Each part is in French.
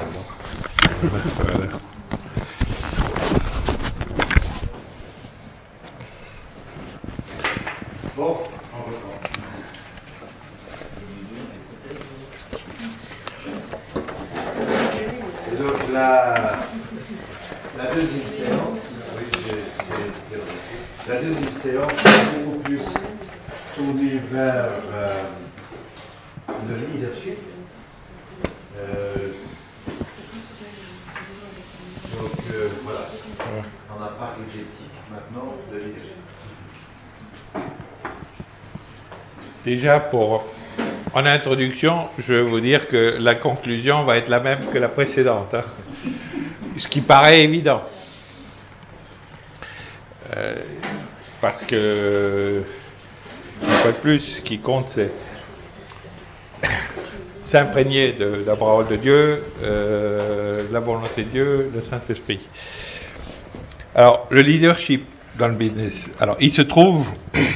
Voilà. Bon, on reprend. Et donc la deuxième séance, la deuxième séance est beaucoup plus tournée vers le leadership. Voilà, on n'a pas l'objectif maintenant de leadership. Déjà, en introduction, je vais vous dire que la conclusion va être la même que la précédente, hein. Ce qui paraît évident. Parce que, une fois de plus, ce qui compte, c'est s'imprégner de la parole de Dieu, de la volonté de Dieu, le Saint-Esprit. Alors, le leadership dans le business. Alors, il se trouve...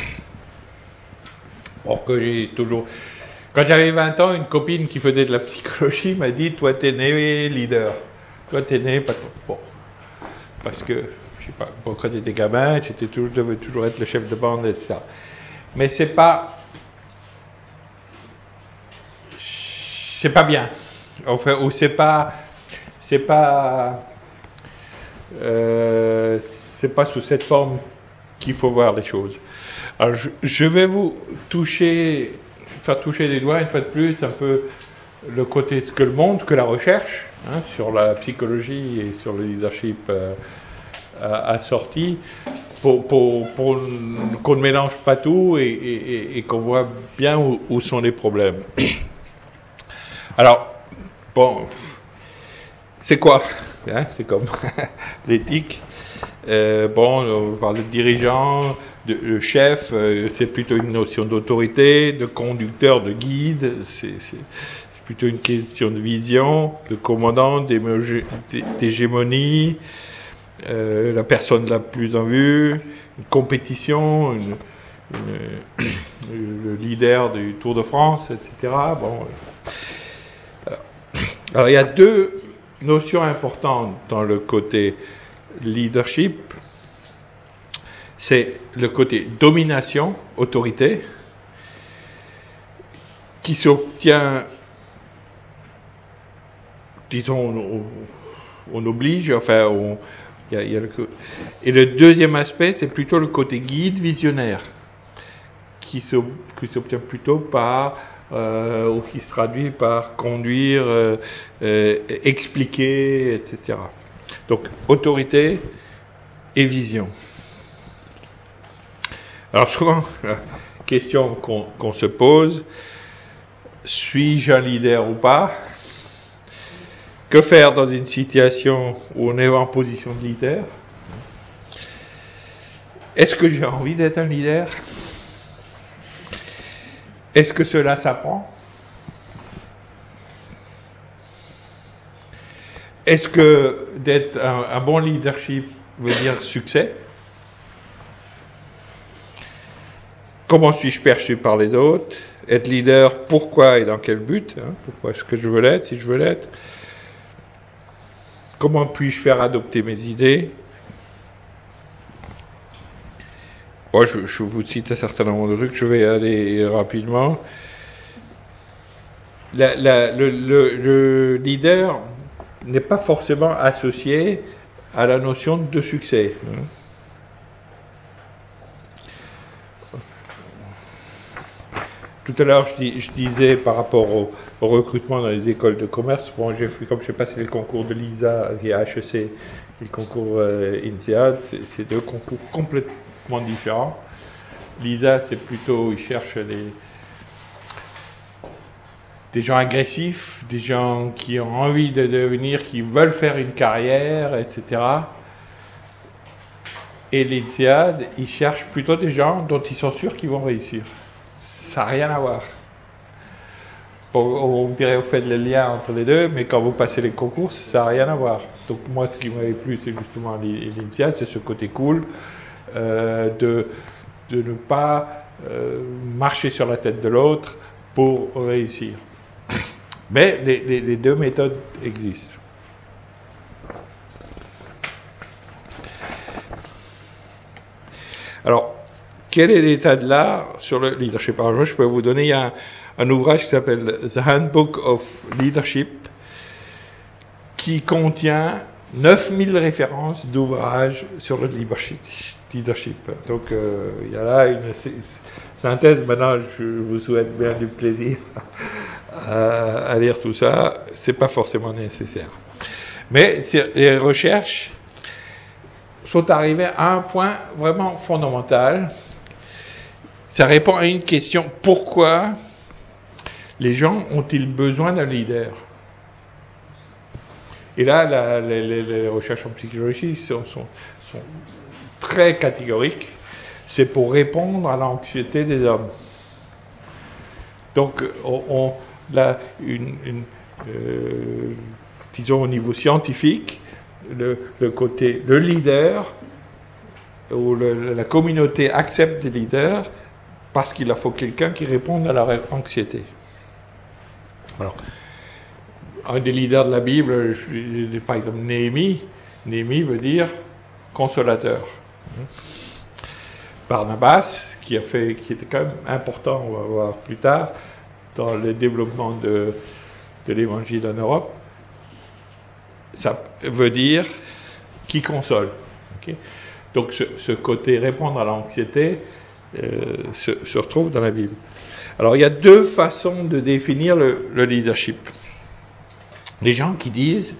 que j'ai toujours... Quand j'avais 20 ans, une copine qui faisait de la psychologie m'a dit « Toi, t'es né leader. Toi, t'es né patron. » Bon. Parce que, je sais pas, quand j'étais gamin, je devais toujours être le chef de bande, etc. Mais c'est pas bien. Enfin, ou c'est pas sous cette forme qu'il faut voir les choses. Alors, je vais vous faire toucher des doigts une fois de plus un peu le côté ce que le monde, que la recherche sur la psychologie et sur le leadership a sorti pour qu'on ne mélange pas tout et qu'on voit bien où sont les problèmes. Alors, bon, c'est quoi c'est comme l'éthique. On parle de dirigeant, de chef, c'est plutôt une notion d'autorité, de conducteur, de guide, c'est plutôt une question de vision, de commandant, d'hégémonie, la personne la plus en vue, une compétition, le leader du Tour de France, etc. Alors il y a deux notions importantes dans le côté leadership. C'est le côté domination, autorité, qui s'obtient, disons, on oblige, enfin, et le deuxième aspect, c'est plutôt le côté guide, visionnaire, qui s'obtient plutôt par, ou qui se traduit par conduire, expliquer, etc. Donc, autorité et vision. Alors souvent, la question qu'on se pose, suis-je un leader ou pas? Que faire dans une situation où on est en position de leader? Est-ce que j'ai envie d'être un leader? Est-ce que cela s'apprend? Est-ce que d'être un bon leadership veut dire succès? Comment suis-je perçu par les autres? Être leader, pourquoi et dans quel but? Pourquoi est-ce que je veux l'être, si je veux l'être? Comment puis-je faire adopter mes idées? Moi, je vous cite un certain nombre de trucs, je vais aller rapidement. Le leader n'est pas forcément associé à la notion de succès. Tout à l'heure, je disais par rapport au recrutement dans les écoles de commerce, comme j'ai passé le concours de l'ISA et HEC et le concours INSEAD, c'est deux concours complètement différents. L'ISA, c'est plutôt, ils cherchent des gens agressifs, des gens qui ont envie de devenir, qui veulent faire une carrière, etc. Et l'INSEAD, ils cherchent plutôt des gens dont ils sont sûrs qu'ils vont réussir. Ça n'a rien à voir. On dirait, vous faites le lien entre les deux, mais quand vous passez les concours, ça n'a rien à voir. Donc moi, ce qui m'avait plu, c'est justement l'INSEAD, c'est ce côté cool de ne pas marcher sur la tête de l'autre pour réussir. Mais les deux méthodes existent. Alors, quel est l'état de l'art sur le leadership? Alors, moi, je peux vous donner un ouvrage qui s'appelle The Handbook of Leadership, qui contient 9000 références d'ouvrages sur le leadership. Donc, il y a là une synthèse. Maintenant, je vous souhaite bien du plaisir à lire tout ça. C'est pas forcément nécessaire. Mais les recherches sont arrivées à un point vraiment fondamental. Ça répond à une question: pourquoi les gens ont-ils besoin d'un leader? Et là, les recherches en psychologie sont très catégoriques. C'est pour répondre à l'anxiété des hommes. Donc, disons au niveau scientifique, le côté, le leader, ou la communauté accepte des leaders parce qu'il leur faut quelqu'un qui réponde à leur anxiété. Alors, un des leaders de la Bible, par exemple Néhémie veut dire consolateur. Barnabas, qui était quand même important, on va voir plus tard, dans le développement de l'évangile en Europe, ça veut dire qui console. Okay? Donc ce côté répondre à l'anxiété se retrouve dans la Bible. Alors il y a deux façons de définir le leadership. Les gens qui disent,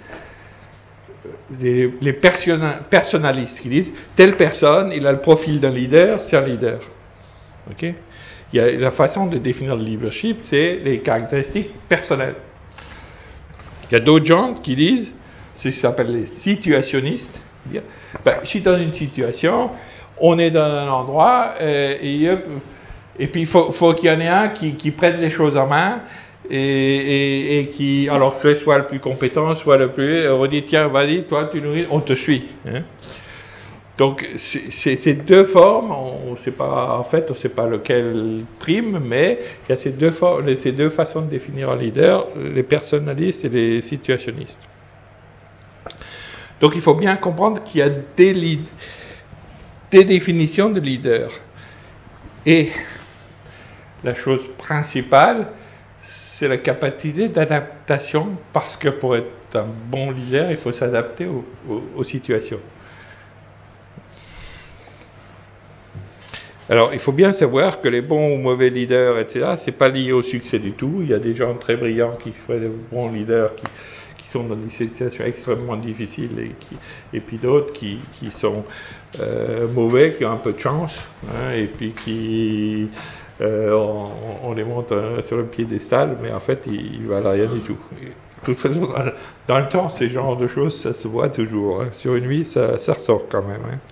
les personnalistes qui disent, telle personne, il a le profil d'un leader, c'est un leader. Okay? Il y a la façon de définir le leadership, c'est les caractéristiques personnelles. Il y a d'autres gens qui disent, c'est ce qui s'appelle les situationnistes. Je suis dans une situation, on est dans un endroit, et puis il faut qu'il y en ait un qui prenne les choses en main, et qui, alors fait soit le plus compétent, soit le plus, on dit tiens, vas-y, toi tu nourris, on te suit. Hein. Donc ces deux formes, on sait pas lequel prime, mais il y a ces deux façons de définir un leader, les personnalistes et les situationnistes. Donc il faut bien comprendre qu'il y a des définitions de leader. Et la chose principale, c'est la capacité d'adaptation, parce que pour être un bon leader, il faut s'adapter aux situations. Alors, il faut bien savoir que les bons ou mauvais leaders, etc., c'est pas lié au succès du tout. Il y a des gens très brillants qui feraient de bons leaders, qui sont dans des situations extrêmement difficiles, et puis d'autres qui sont mauvais, qui ont un peu de chance, hein, et puis qui on les monte sur le piédestal, mais en fait ils valent rien du tout. Et de toute façon, dans le temps, ces genres de choses, ça se voit toujours. Hein. Sur une vie, ça ressort quand même. Hein.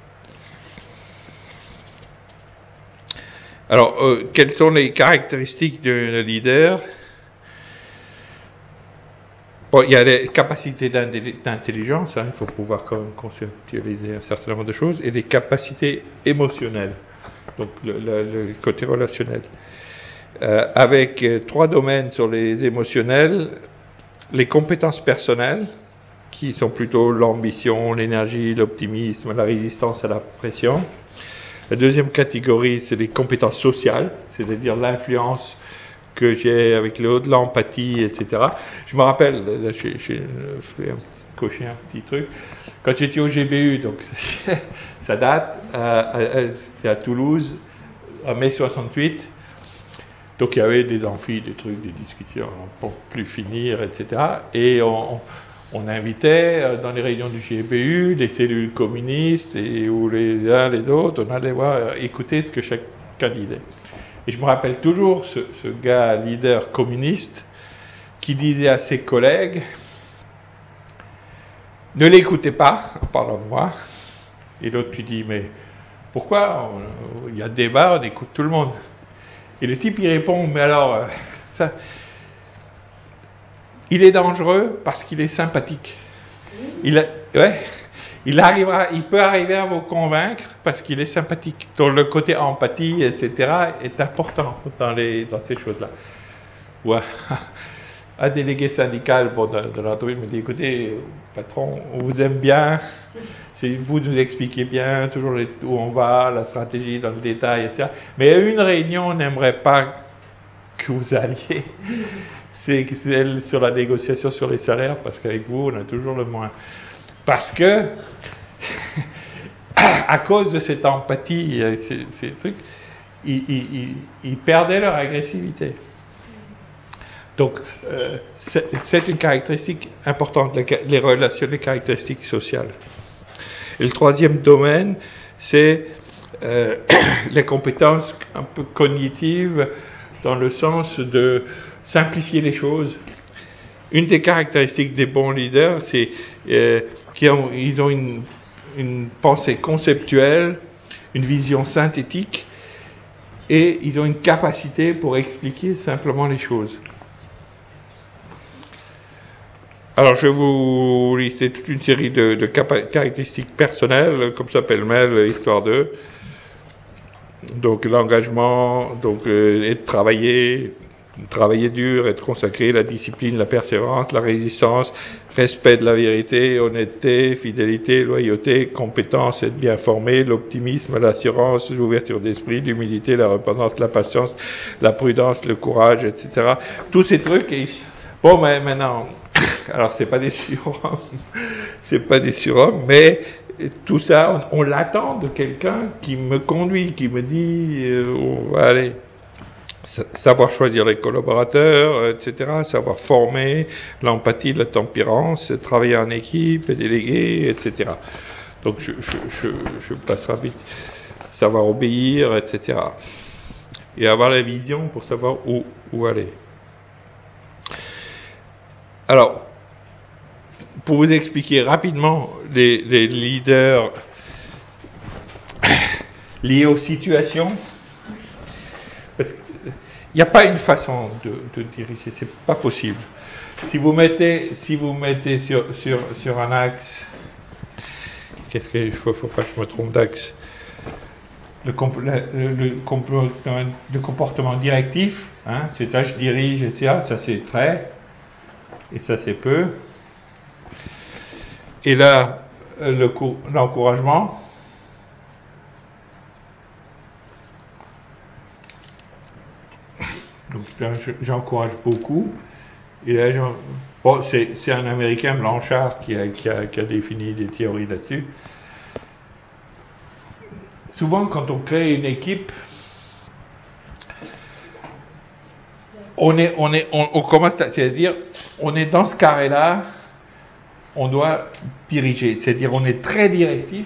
Alors, quelles sont les caractéristiques d'un leader? Bon, il y a les capacités d'intelligence, hein, il faut pouvoir quand même conceptualiser un certain nombre de choses, et les capacités émotionnelles, donc le côté relationnel. Avec 3 domaines sur les émotionnels, les compétences personnelles, qui sont plutôt l'ambition, l'énergie, l'optimisme, la résistance à la pression. La deuxième catégorie, c'est les compétences sociales, c'est-à-dire l'influence que j'ai avec l'autre, l'empathie, etc. Je me rappelle, j'ai fait cocher un petit truc, quand j'étais au GBU, donc ça date, à Toulouse, en mai 68, donc il y avait des amphis, des trucs, des discussions pour plus finir, etc. Et on invitait dans les réunions du GBU les cellules communistes, ou les uns les autres, on allait voir, écouter ce que chacun disait. Et je me rappelle toujours ce gars leader communiste qui disait à ses collègues, ne l'écoutez pas, en parlant de moi. Et l'autre lui dit, mais pourquoi? Il y a débat, on écoute tout le monde. Et le type il répond, mais alors, ça, il est dangereux parce qu'il est sympathique. Il peut arriver à vous convaincre parce qu'il est sympathique. Donc le côté empathie, etc., est important dans ces choses-là. Ouais. un délégué syndical de l'entreprise me dit, écoutez, patron, on vous aime bien, vous nous expliquez bien toujours où on va, la stratégie dans le détail, etc. Mais à une réunion, on n'aimerait pas que vous alliez. C'est celle sur la négociation sur les salaires, parce qu'avec vous, on a toujours le moins. Parce que, à cause de cette empathie, ces trucs, ils perdaient leur agressivité. Donc, c'est une caractéristique importante, les relations, les caractéristiques sociales. Et le troisième domaine, c'est les compétences un peu cognitives, dans le sens de simplifier les choses. Une des caractéristiques des bons leaders, c'est qu'ils ont une pensée conceptuelle, une vision synthétique, et ils ont une capacité pour expliquer simplement les choses. Alors, je vais vous lister toute une série de caractéristiques personnelles, comme ça pêle-mêle, histoire d'eux. Donc, l'engagement, donc, être travailler dur, être consacré, la discipline, la persévérance, la résistance, respect de la vérité, honnêteté, fidélité, loyauté, compétence, être bien formé, l'optimisme, l'assurance, l'ouverture d'esprit, l'humilité, la repentance, la patience, la prudence, le courage, etc. Tous ces trucs. Bon, mais maintenant, alors c'est pas des surhommes, mais tout ça, on l'attend de quelqu'un qui me conduit, qui me dit, on va aller. Savoir choisir les collaborateurs, etc., savoir former, l'empathie, la tempérance, travailler en équipe, déléguer, etc. Donc je passe rapide. Savoir obéir, etc. Et avoir la vision pour savoir où aller. Alors, pour vous expliquer rapidement les leaders liés aux situations, parce qu'il n'y a pas une façon de diriger, c'est pas possible. Si vous mettez sur un axe, qu'est-ce qu'il faut pas que je me trompe d'axe, le comportement directif, hein, c'est je dirige, etc., ça c'est très, et ça c'est peu. Et là, l'encouragement. Donc là, j'encourage beaucoup. Et là, c'est un Américain, Blanchard, qui a défini des théories là-dessus. Souvent, quand on crée une équipe, on commence, c'est-à-dire, on est dans ce carré-là, on doit diriger, c'est-à-dire, on est très directif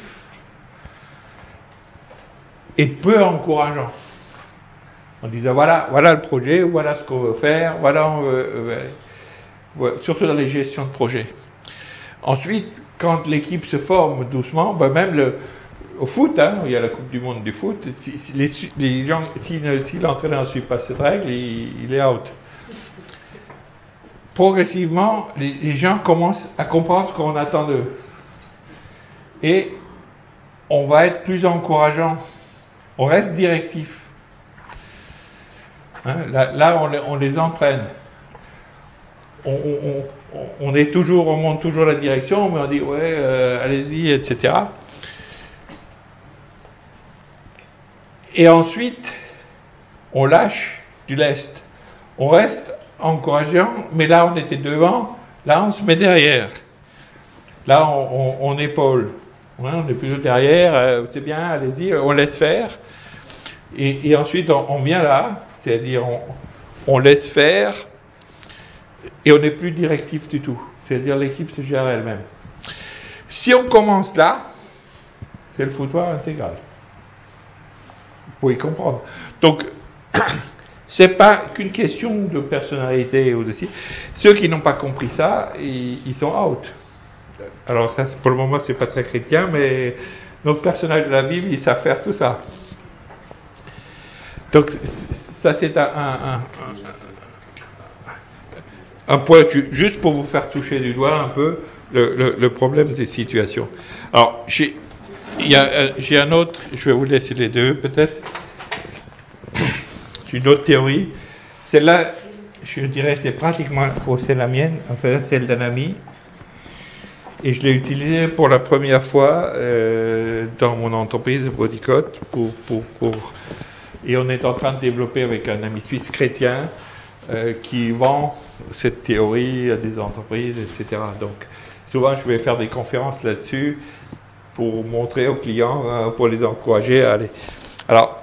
et peu encourageant. En disant, voilà le projet, voilà ce qu'on veut faire, voilà, surtout dans les gestions de projet. Ensuite, quand l'équipe se forme doucement, même au foot, hein, il y a la Coupe du Monde du foot, les gens, si l'entraîneur ne suit pas cette règle, il est out. Progressivement, les gens commencent à comprendre ce qu'on attend d'eux. Et on va être plus encourageant. On reste directif. Hein, là, on les entraîne. On monte toujours la direction, mais on dit ouais, allez-y, etc. Et ensuite, on lâche du lest. On reste encourageant, mais là on était devant, là on se met derrière. Là on épaule. Ouais, on est plutôt derrière, c'est bien, allez-y, on laisse faire. Et ensuite on vient là, c'est-à-dire on laisse faire, et on n'est plus directif du tout. C'est-à-dire l'équipe se gère elle-même. Si on commence là, c'est le foutoir intégral. Vous pouvez comprendre. Donc, c'est pas qu'une question de personnalité ou de si. Ceux qui n'ont pas compris ça, ils sont out. Alors ça, pour le moment, c'est pas très chrétien, mais nos personnages de la Bible, ils savent faire tout ça. Donc, ça c'est un point, juste pour vous faire toucher du doigt un peu le problème des situations. Alors, j'ai un autre, je vais vous laisser les deux peut-être. Une autre théorie. Celle-là, je dirais, c'est pratiquement c'est la mienne, enfin celle d'un ami. Et je l'ai utilisé pour la première fois dans mon entreprise Bodycode et on est en train de développer avec un ami suisse chrétien qui vend cette théorie à des entreprises, etc. Donc souvent je vais faire des conférences là-dessus pour montrer aux clients, pour les encourager à aller. Alors,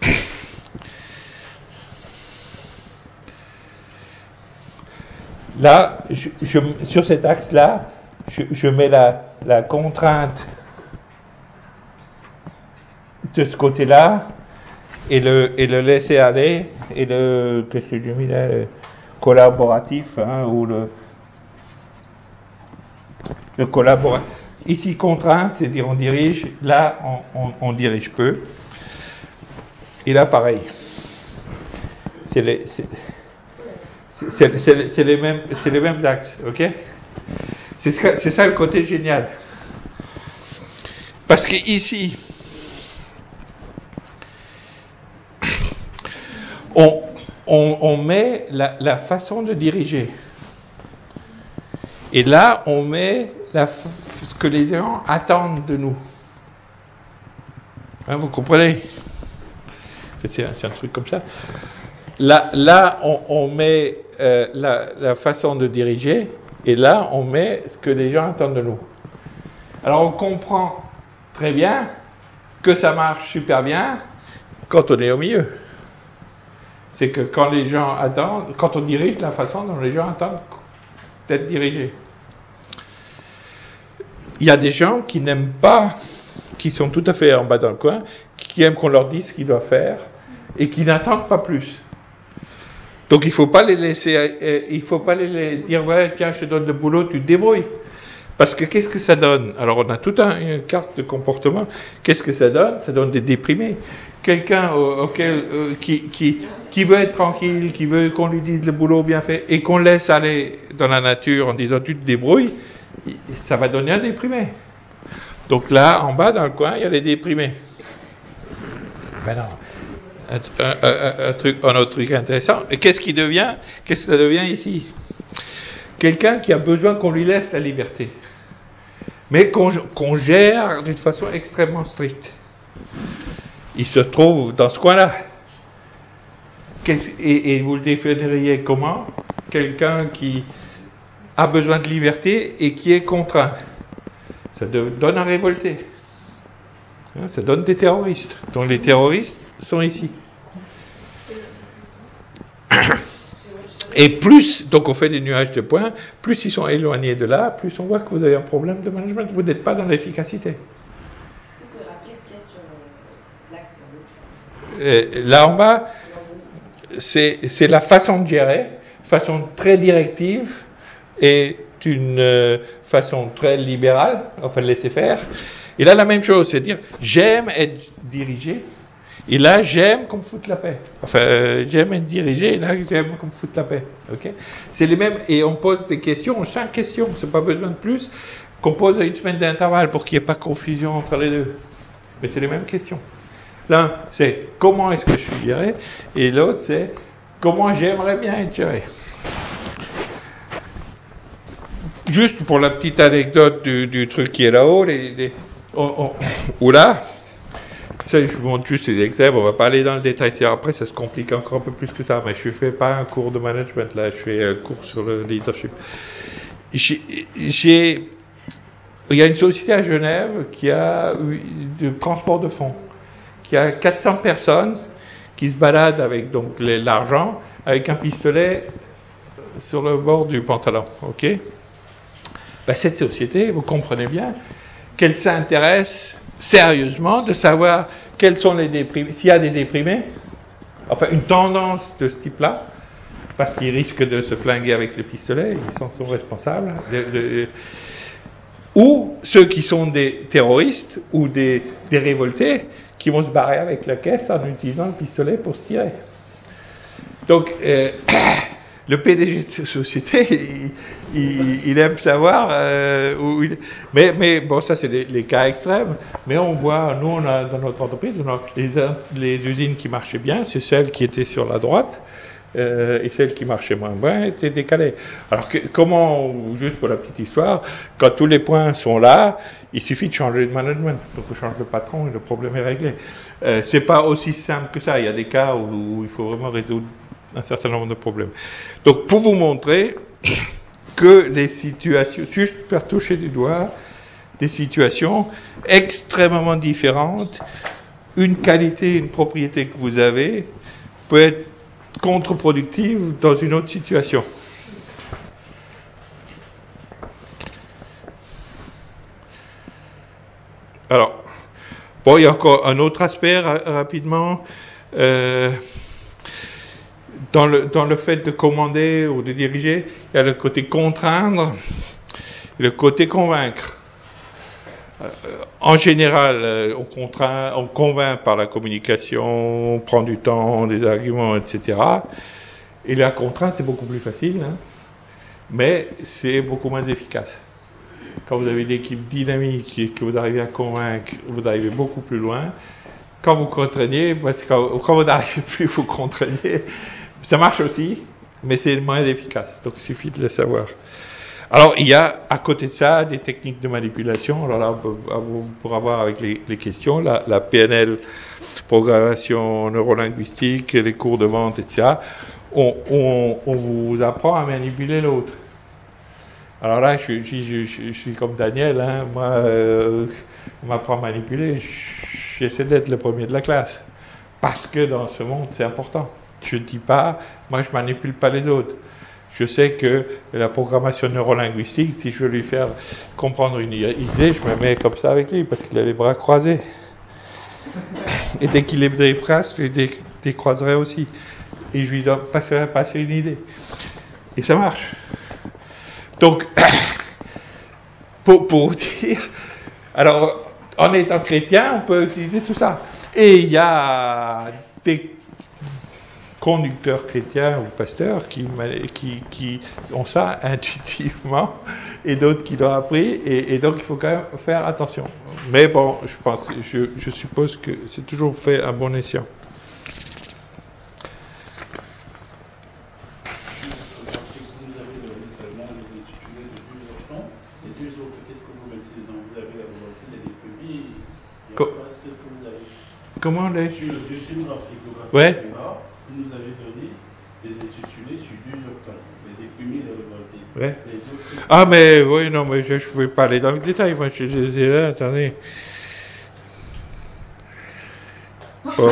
là, sur cet axe-là, je mets la contrainte de ce côté-là et le laisser aller et qu'est-ce que j'ai mis là, le collaboratif, ou le collaboratif. Ici, contrainte, c'est-à-dire on dirige, là, on dirige peu. Et là, pareil. C'est les mêmes axes, ok? C'est ça le côté génial. Parce que ici, on met la façon de diriger. Et là, on met ce que les gens attendent de nous. Hein, vous comprenez? C'est un truc comme ça. Là on met la façon de diriger, et là, on met ce que les gens attendent de nous. Alors, on comprend très bien que ça marche super bien quand on est au milieu. C'est que quand les gens attendent, quand on dirige de la façon dont les gens attendent d'être dirigés. Il y a des gens qui n'aiment pas, qui sont tout à fait en bas dans le coin, qui aiment qu'on leur dise ce qu'ils doivent faire et qui n'attendent pas plus. Donc il ne faut pas les laisser, il faut pas les dire, ouais, tiens, je te donne le boulot, tu te débrouilles. Parce que qu'est-ce que ça donne? Alors on a toute une carte de comportement. Qu'est-ce que ça donne? Ça donne des déprimés. Quelqu'un qui veut être tranquille, qui veut qu'on lui dise le boulot bien fait, et qu'on laisse aller dans la nature en disant tu te débrouilles, ça va donner un déprimé. Donc là, en bas dans le coin, il y a les déprimés. Ben non. Un autre truc intéressant. Et qu'est-ce que ça devient ici? Quelqu'un qui a besoin qu'on lui laisse la liberté, mais qu'on gère d'une façon extrêmement stricte. Il se trouve dans ce coin-là. Et vous le définiriez comment? Quelqu'un qui a besoin de liberté et qui est contraint. Ça donne un révolté. Ça donne des terroristes. Donc les terroristes sont ici. Et plus, donc on fait des nuages de points, plus ils sont éloignés de là, plus on voit que vous avez un problème de management, vous n'êtes pas dans l'efficacité. Est-ce que vous pouvez rappeler ce qu'il y a sur l'axe sur l'autre? Là en bas, c'est la façon de gérer, façon très directive et une façon très libérale, enfin laisser faire. Et là la même chose, c'est-à-dire j'aime être dirigé. Et là, j'aime qu'on me foute la paix. Enfin, j'aime être dirigé, et là, j'aime qu'on me foute la paix. Okay? C'est les mêmes, et on pose des questions, 5 questions, c'est pas besoin de plus, qu'on pose à une semaine d'intervalle pour qu'il n'y ait pas de confusion entre les deux. Mais c'est les mêmes questions. L'un, c'est comment est-ce que je suis géré, et l'autre, c'est comment j'aimerais bien être géré. Juste pour la petite anecdote du truc qui est là-haut, ou là, ça, je vous montre juste des exemples, on ne va pas aller dans le détail. Après, ça se complique encore un peu plus que ça, mais je ne fais pas un cours de management, là, je fais un cours sur le leadership. Il y a une société à Genève qui a du transport de fonds, qui a 400 personnes qui se baladent avec donc l'argent, avec un pistolet sur le bord du pantalon, ok? Ben, cette société, vous comprenez bien, qu'elle s'intéresse sérieusement de savoir quels sont les déprimés, s'il y a des déprimés, enfin une tendance de ce type-là, parce qu'ils risquent de se flinguer avec le pistolet, ils s'en sont responsables, ou ceux qui sont des terroristes ou des révoltés qui vont se barrer avec la caisse en utilisant le pistolet pour se tirer. Donc, le PDG de cette société, il aime savoir mais bon, ça c'est les cas extrêmes. Mais on voit, nous on a dans notre entreprise, on a les usines qui marchaient bien, c'est celles qui étaient sur la droite, et celles qui marchaient moins bien étaient décalées. Alors comment, juste pour la petite histoire, quand tous les points sont là, il suffit de changer de management. Donc on change le patron et le problème est réglé. C'est pas aussi simple que ça. Il y a des cas où il faut vraiment résoudre un certain nombre de problèmes. Donc pour vous montrer que les situations, juste faire toucher du doigt, des situations extrêmement différentes, une qualité, une propriété que vous avez peut être contre-productive dans une autre situation. Alors, bon, il y a encore un autre aspect rapidement. Dans le fait de commander ou de diriger, il y a le côté contraindre et le côté convaincre. En général, on convainc par la communication, on prend du temps, des arguments, etc. Et la contrainte, c'est beaucoup plus facile, hein, mais c'est beaucoup moins efficace. Quand vous avez une équipe dynamique et que vous arrivez à convaincre, vous arrivez beaucoup plus loin. Quand vous contraignez, parce que quand vous n'arrivez plus, vous contraignez. Ça marche aussi, mais c'est moins efficace. Donc il suffit de le savoir. Alors, il y a à côté de ça des techniques de manipulation. Alors là, pour avoir avec les questions, la PNL, programmation neurolinguistique, les cours de vente, etc., on vous apprend à manipuler l'autre. Alors là, je suis comme Daniel, hein, moi, on m'apprend à manipuler, j'essaie d'être le premier de la classe. Parce que dans ce monde, c'est important. Je ne dis pas, moi je ne manipule pas les autres. Je sais que la programmation neurolinguistique, si je veux lui faire comprendre une idée, je me mets comme ça avec lui, parce qu'il a les bras croisés. Et dès qu'il les déplace, je les décroiserai aussi. Et je lui passerai passer une idée. Et ça marche. Donc, pour dire, alors, en étant chrétien, on peut utiliser tout ça. Et il y a des conducteurs chrétiens ou pasteurs qui ont ça intuitivement et d'autres qui l'ont appris et donc il faut quand même faire attention. Mais bon, je suppose que c'est toujours fait à bon escient. Comment les... Ouais. Vous nous avez donné des intitulés sur 2 octobre, les déprimés de révoltés. Ouais. Ah, mais oui, non, mais je ne vais pas aller dans le détail. Moi, je les ai là, attendez. Bon,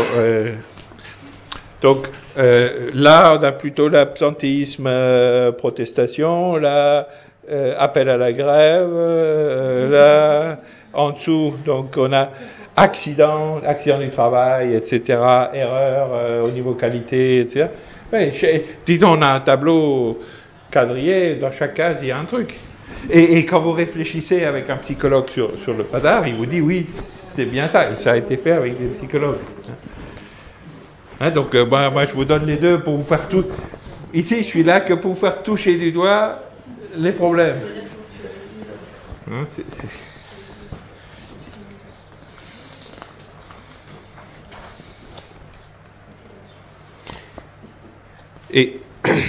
donc, là, on a plutôt l'absentéisme, protestation, là, appel à la grève, là, en dessous, donc, on a accident du travail, etc., erreur au niveau qualité, etc. Ouais, disons, on a un tableau quadrillé, dans chaque case, il y a un truc. Et quand vous réfléchissez avec un psychologue sur le padar, il vous dit, oui, c'est bien ça, et ça a été fait avec des psychologues. Hein, donc, moi, je vous donne les deux pour vous faire tout. Ici, je suis là que pour vous faire toucher du doigt les problèmes. Hein, Et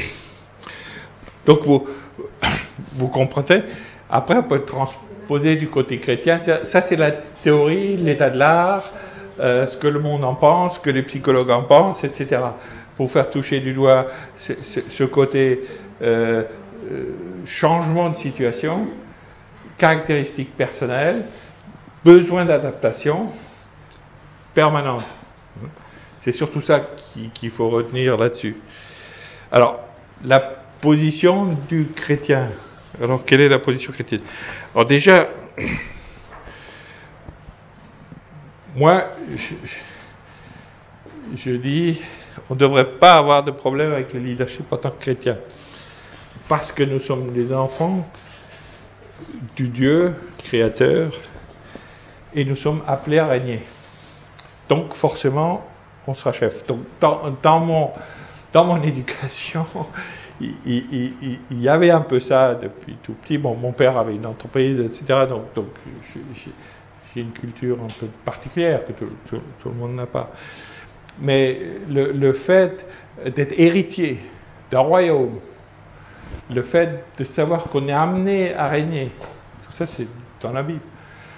donc vous comprenez. Après, on peut transposer du côté chrétien. Ça, c'est la théorie, l'état de l'art, ce que le monde en pense, ce que les psychologues en pensent, etc. Pour faire toucher du doigt ce côté changement de situation, caractéristiques personnelles, besoin d'adaptation permanente. C'est surtout ça qu'il faut retenir là-dessus. Alors, la position du chrétien. Alors, quelle est la position chrétienne? Alors déjà, moi, je dis, on ne devrait pas avoir de problème avec le leadership en tant que chrétien. Parce que nous sommes les enfants du Dieu créateur et nous sommes appelés à régner. Donc, forcément, on sera chef. Donc, dans mon éducation, il y avait un peu ça depuis tout petit. Bon, mon père avait une entreprise, etc. Donc j'ai une culture un peu particulière que tout le monde n'a pas. mais le fait d'être héritier d'un royaume, le fait de savoir qu'on est amené à régner, tout ça c'est dans la Bible,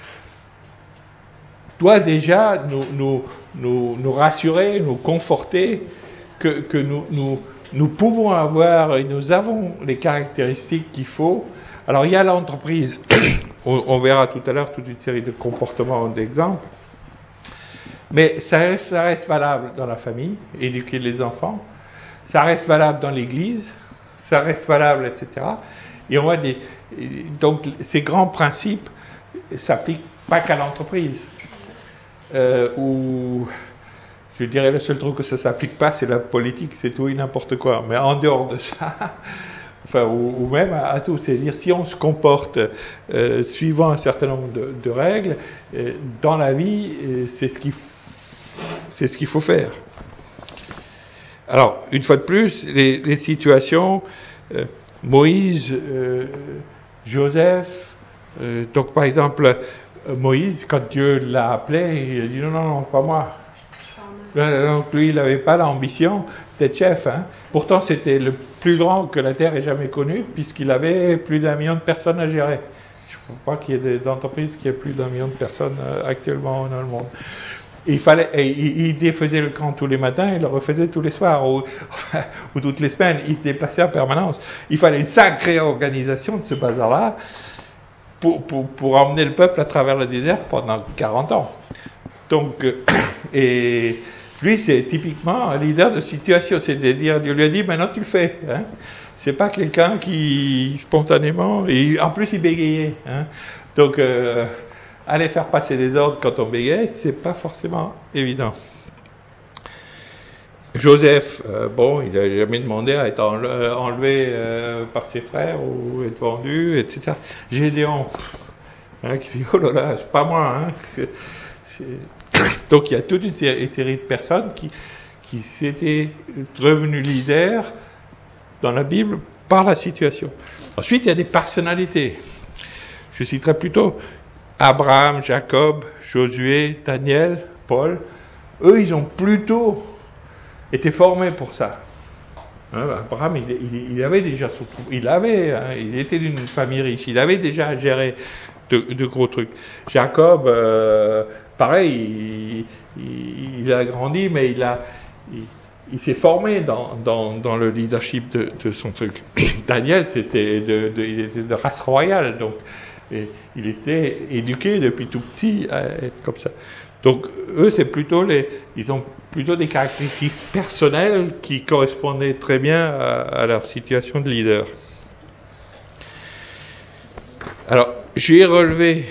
doit déjà nous rassurer, nous conforter que nous pouvons avoir et nous avons les caractéristiques qu'il faut. Alors il y a l'entreprise, on verra tout à l'heure toute une série de comportements, d'exemples, mais ça reste valable dans la famille, éduquer les enfants, ça reste valable dans l'église, ça reste valable, etc. Et on voit donc ces grands principes ne s'appliquent pas qu'à l'entreprise. Où je dirais le seul truc que ça ne s'applique pas, c'est la politique, c'est tout et n'importe quoi. Mais en dehors de ça, enfin, ou même à tout, c'est-à-dire si on se comporte suivant un certain nombre de règles, dans la vie, c'est ce qu'il faut faire. Alors, une fois de plus, les situations, Moïse, Joseph, donc par exemple, Moïse, quand Dieu l'a appelé, il a dit non, pas moi. Donc lui, il n'avait pas l'ambition d'être chef. Pourtant, c'était le plus grand que la terre ait jamais connu, puisqu'il avait plus d'1 million de personnes à gérer. Je ne crois pas qu'il y ait des entreprises qui aient plus d'1 million de personnes actuellement dans le monde. Il défaisait le camp tous les matins, il le refaisait tous les soirs, ou toutes les semaines, il se déplaçait en permanence. Il fallait une sacrée organisation de ce bazar-là pour emmener le peuple à travers le désert pendant 40 ans. Donc, et lui, c'est typiquement un leader de situation, c'est-à-dire, Dieu lui a dit, maintenant tu le fais. C'est pas quelqu'un qui, spontanément, et en plus il bégayait. Donc, aller faire passer les ordres quand on bégaye, c'est pas forcément évident. Joseph, il n'a jamais demandé à être enlevé par ses frères ou être vendu, etc. Gédéon, qui dit, oh là là, c'est pas moi. Donc il y a toute une série de personnes qui s'étaient revenues leaders dans la Bible par la situation. Ensuite, il y a des personnalités. Je citerai plutôt Abraham, Jacob, Josué, Daniel, Paul. Eux, ils ont plutôt été formés pour ça. Abraham, il avait déjà il était d'une famille riche, il avait déjà géré de gros trucs. Jacob, pareil, il a grandi, mais il s'est formé dans le leadership de son truc. Daniel, il était de race royale, donc il était éduqué depuis tout petit à être comme ça. Donc eux, ils ont plutôt des caractéristiques personnelles qui correspondaient très bien à leur situation de leader. Alors, j'ai relevé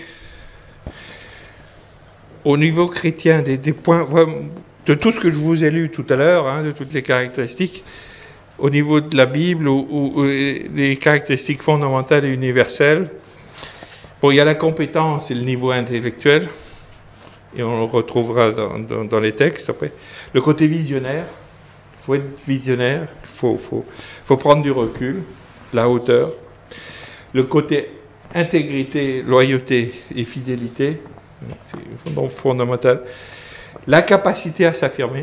au niveau chrétien des points de tout ce que je vous ai lu tout à l'heure, de toutes les caractéristiques au niveau de la Bible ou les caractéristiques fondamentales et universelles. Bon, il y a la compétence et le niveau intellectuel. Et on le retrouvera dans les textes après. Le côté visionnaire, il faut être visionnaire, il faut prendre du recul, la hauteur. Le côté intégrité, loyauté et fidélité, c'est fondamental. La capacité à s'affirmer,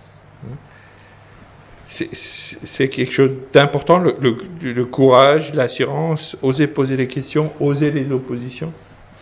c'est quelque chose d'important. Le courage, l'assurance, oser poser les questions, oser les oppositions.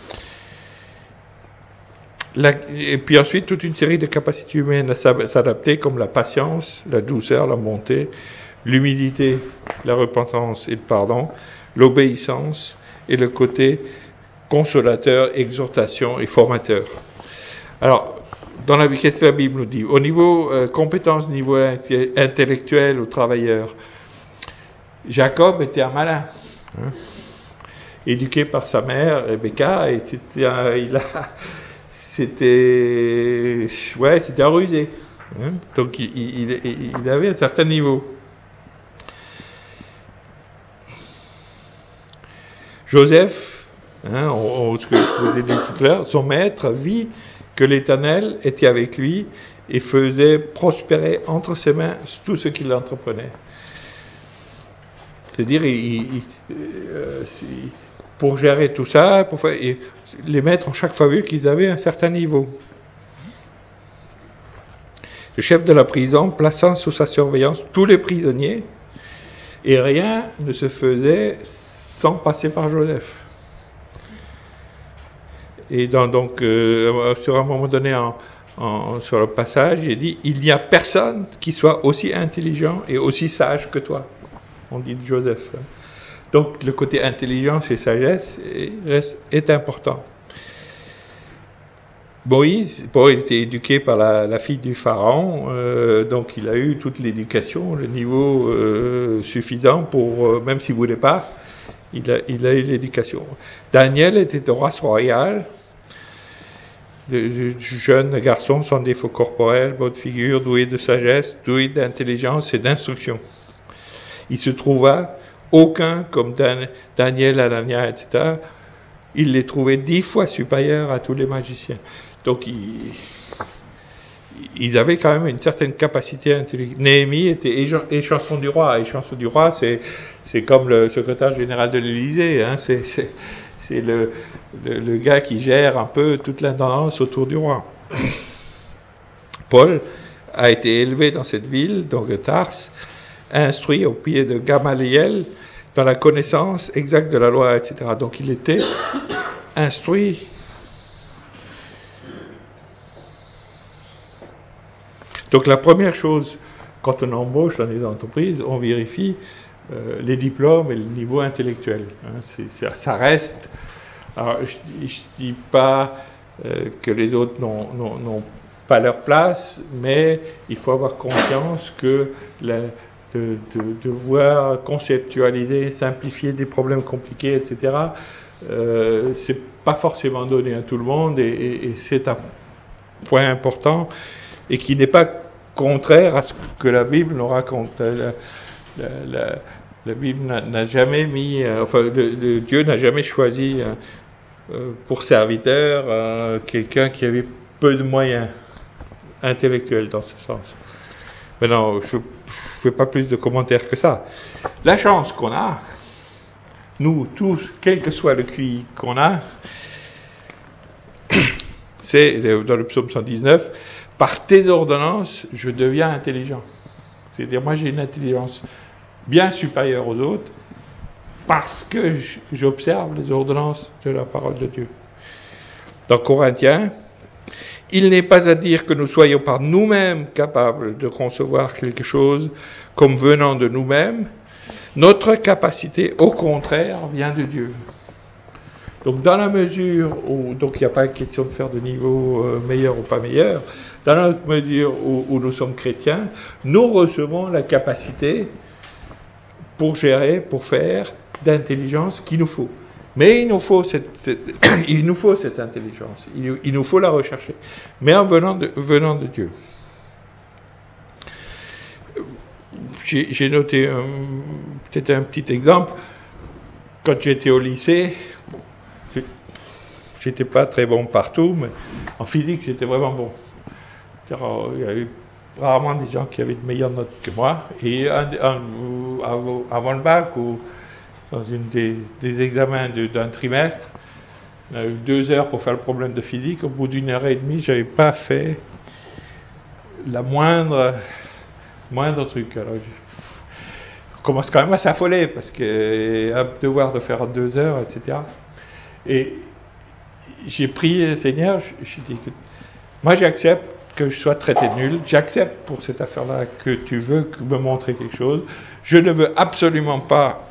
Et puis ensuite, toute une série de capacités humaines à s'adapter, comme la patience, la douceur, la bonté, l'humilité, la repentance et le pardon, l'obéissance et le côté consolateur, exhortation et formateur. Alors, qu'est-ce que la Bible nous dit ? Au niveau compétence, niveau intellectuel ou travailleur, Jacob était un malin, éduqué par sa mère, Rebecca, et c'était un rusé. Donc il avait un certain niveau. Joseph, ce que je vous ai dit tout à l'heure, son maître vit que l'Éternel était avec lui et faisait prospérer entre ses mains tout ce qu'il entreprenait. C'est-à-dire, pour gérer tout ça, les maîtres ont chaque fois vu qu'ils avaient un certain niveau. le chef de la prison plaçant sous sa surveillance tous les prisonniers, et rien ne se faisait sans passer par Joseph. Et donc, sur un moment donné, sur le passage, il dit « Il n'y a personne qui soit aussi intelligent et aussi sage que toi ». On dit de Joseph. Donc, le côté intelligence et sagesse est important. Moïse, il était éduqué par la fille du pharaon, donc il a eu toute l'éducation, le niveau suffisant pour, même s'il ne voulait pas, il a eu l'éducation. Daniel était au race royal, de jeunes garçons sans défaut corporel, bonne figure, doué de sagesse, doué d'intelligence et d'instruction. Il se trouva aucun comme Daniel, Anania, etc. Il les trouvait 10 fois supérieurs à tous les magiciens. Donc, ils avaient quand même une certaine capacité intellectuelle. Néhémie était échanson du roi. Échanson du roi, c'est comme le secrétaire général de l'Élysée. Hein, c'est le gars qui gère un peu toute l'intendance autour du roi. Paul a été élevé dans cette ville, donc de Tars, instruit au pied de Gamaliel dans la connaissance exacte de la loi, etc. Donc, il était instruit. Donc la première chose, quand on embauche dans les entreprises, on vérifie les diplômes et le niveau intellectuel. Hein, ça reste. Alors je dis pas que les autres n'ont pas leur place, mais il faut avoir conscience que de devoir conceptualiser, simplifier des problèmes compliqués, etc. C'est pas forcément donné à tout le monde et c'est un point important. Et qui n'est pas contraire à ce que la Bible nous raconte. La Bible n'a jamais mis, Dieu n'a jamais choisi pour serviteur quelqu'un qui avait peu de moyens intellectuels dans ce sens. Mais non, je ne fais pas plus de commentaires que ça. La chance qu'on a, nous tous, quel que soit le QI qu'on a, c'est dans le psaume 119, par tes ordonnances, je deviens intelligent. C'est-à-dire, moi, j'ai une intelligence bien supérieure aux autres parce que j'observe les ordonnances de la parole de Dieu. Dans Corinthiens, il n'est pas à dire que nous soyons par nous-mêmes capables de concevoir quelque chose comme venant de nous-mêmes. Notre capacité, au contraire, vient de Dieu. Donc, dans la mesure où, donc il n'y a pas question de faire de niveau meilleur ou pas meilleur, dans la mesure où nous sommes chrétiens, nous recevons la capacité pour gérer, pour faire, d'intelligence qu'il nous faut. Mais il nous faut cette intelligence, il nous faut la rechercher, mais en venant de Dieu. J'ai noté peut-être un petit exemple. Quand j'étais au lycée, j'étais pas très bon partout, mais en physique, j'étais vraiment bon. Il y avait rarement des gens qui avaient de meilleures notes que moi. Et avant le bac, ou dans des examens d'un trimestre, on a eu 2 heures pour faire le problème de physique. Au bout d'1 heure et demie, j'avais pas fait la moindre truc. Alors, je commence quand même à s'affoler parce que un devoir de faire en 2 heures, etc. Et j'ai prié le Seigneur, j'ai dit, moi j'accepte que je sois traité de nul, j'accepte pour cette affaire-là que tu veux me montrer quelque chose, je ne veux absolument pas,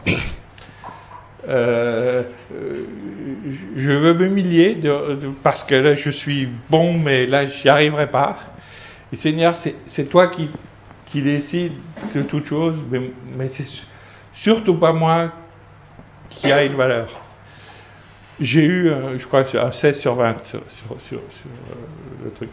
je veux m'humilier parce que là je suis bon, mais là j'y arriverai pas. Et Seigneur, c'est toi qui décide de toute chose, mais c'est surtout pas moi qui a une valeur. J'ai eu, je crois, un 16 sur 20 sur le truc.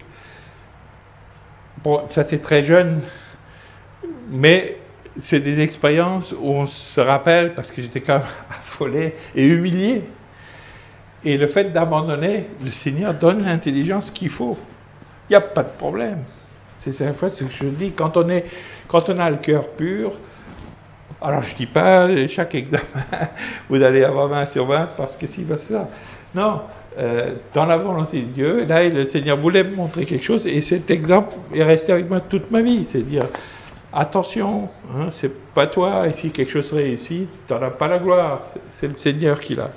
Bon, ça c'est très jeune, mais c'est des expériences où on se rappelle, parce que j'étais quand même affolé et humilié. Et le fait d'abandonner, le Seigneur donne l'intelligence qu'il faut. Il n'y a pas de problème. C'est la fois ce que je dis, quand on a le cœur pur, Alors je ne dis pas chaque examen, vous allez avoir 20 sur 20 parce que si, parce que ça. Non, dans la volonté de Dieu, là le Seigneur voulait me montrer quelque chose et cet exemple est resté avec moi toute ma vie. C'est dire, attention, hein, c'est pas toi, et si quelque chose réussit, tu n'en as pas la gloire, c'est le Seigneur qui l'a.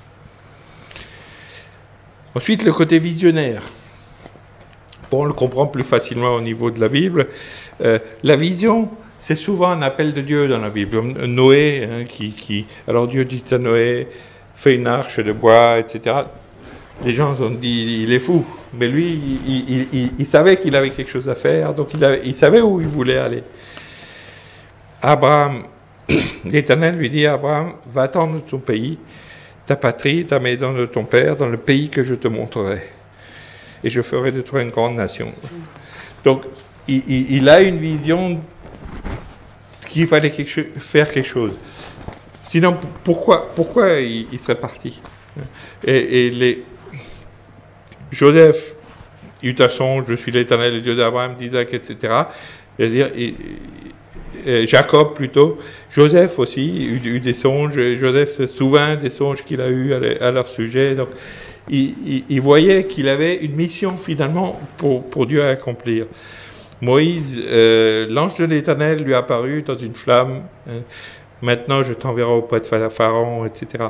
Ensuite, le côté visionnaire. Bon, on le comprend plus facilement au niveau de la Bible. La vision, c'est souvent un appel de Dieu dans la Bible. Noé, hein, alors Dieu dit à Noé, fais une arche de bois, etc. Les gens ont dit, il est fou. Mais lui, il savait qu'il avait quelque chose à faire, donc il savait où il voulait aller. Abraham, l'Éternel lui dit à Abraham, va-t'en de ton pays, ta patrie, ta maison de ton père, dans le pays que je te montrerai. Et je ferai de toi une grande nation. Donc, il a une vision qu'il fallait faire quelque chose. Sinon, pourquoi il serait parti? Et Joseph eut un songe, je suis l'Éternel, le Dieu d'Abraham, d'Isaac, etc. C'est-à-dire, Jacob plutôt. Joseph aussi eut des songes. Joseph se souvint des songes qu'il a eus à leur sujet. Donc, il voyait qu'il avait une mission finalement pour Dieu à accomplir. Moïse, l'ange de l'Éternel lui apparut dans une flamme. Maintenant, je t'enverrai auprès de Pharaon, etc.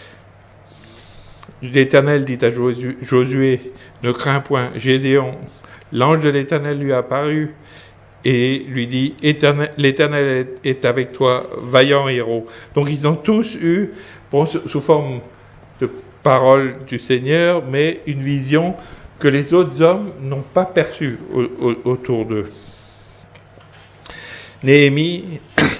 L'Éternel dit à Josué, ne crains point. Gédéon, l'ange de l'Éternel lui apparut et lui dit, l'Éternel est avec toi, vaillant héros. Donc ils ont tous eu, sous forme de parole du Seigneur, mais une vision que les autres hommes n'ont pas perçue autour d'eux. Néhémie,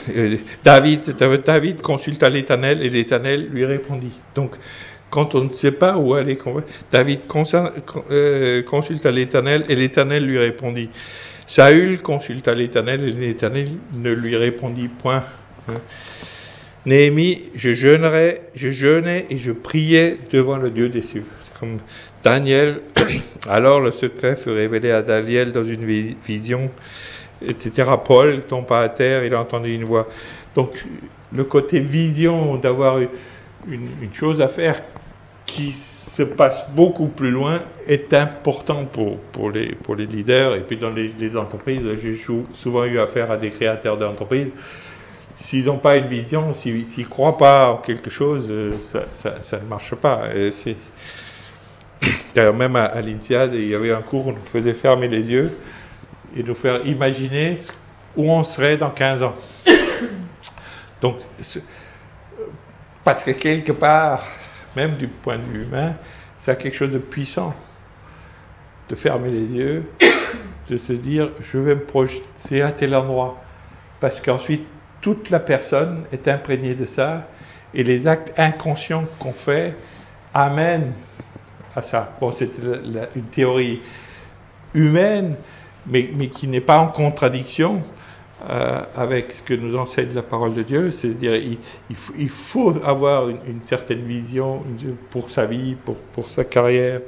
David consulta l'Éternel et l'Éternel lui répondit. Donc, quand on ne sait pas où aller, David consulta l'Éternel et l'Éternel lui répondit. Saül consulta l'Éternel et l'Éternel ne lui répondit point. Néhémie, je jeûnais et je priais devant le Dieu des cieux. C'est comme Daniel. Alors le secret fut révélé à Daniel dans une vision, etc. Paul tomba à terre, il a entendu une voix. Donc le côté vision, d'avoir une chose à faire qui se passe beaucoup plus loin, est important pour les leaders. Et puis dans les entreprises, j'ai souvent eu affaire à des créateurs d'entreprises. S'ils n'ont pas une vision, s'ils ne croient pas en quelque chose, ça ne marche pas. D'ailleurs, même à l'INSEAD, il y avait un cours où on nous faisait fermer les yeux et nous faire imaginer où on serait dans 15 ans. Donc, parce que quelque part, même du point de vue humain, c'est quelque chose de puissant de fermer les yeux, de se dire, je vais me projeter à tel endroit. Parce qu'ensuite, toute la personne est imprégnée de ça, et les actes inconscients qu'on fait amènent à ça. Bon, c'est une théorie humaine, mais qui n'est pas en contradiction avec ce que nous enseigne la parole de Dieu. C'est-à-dire, il faut avoir une certaine vision pour sa vie, pour sa carrière.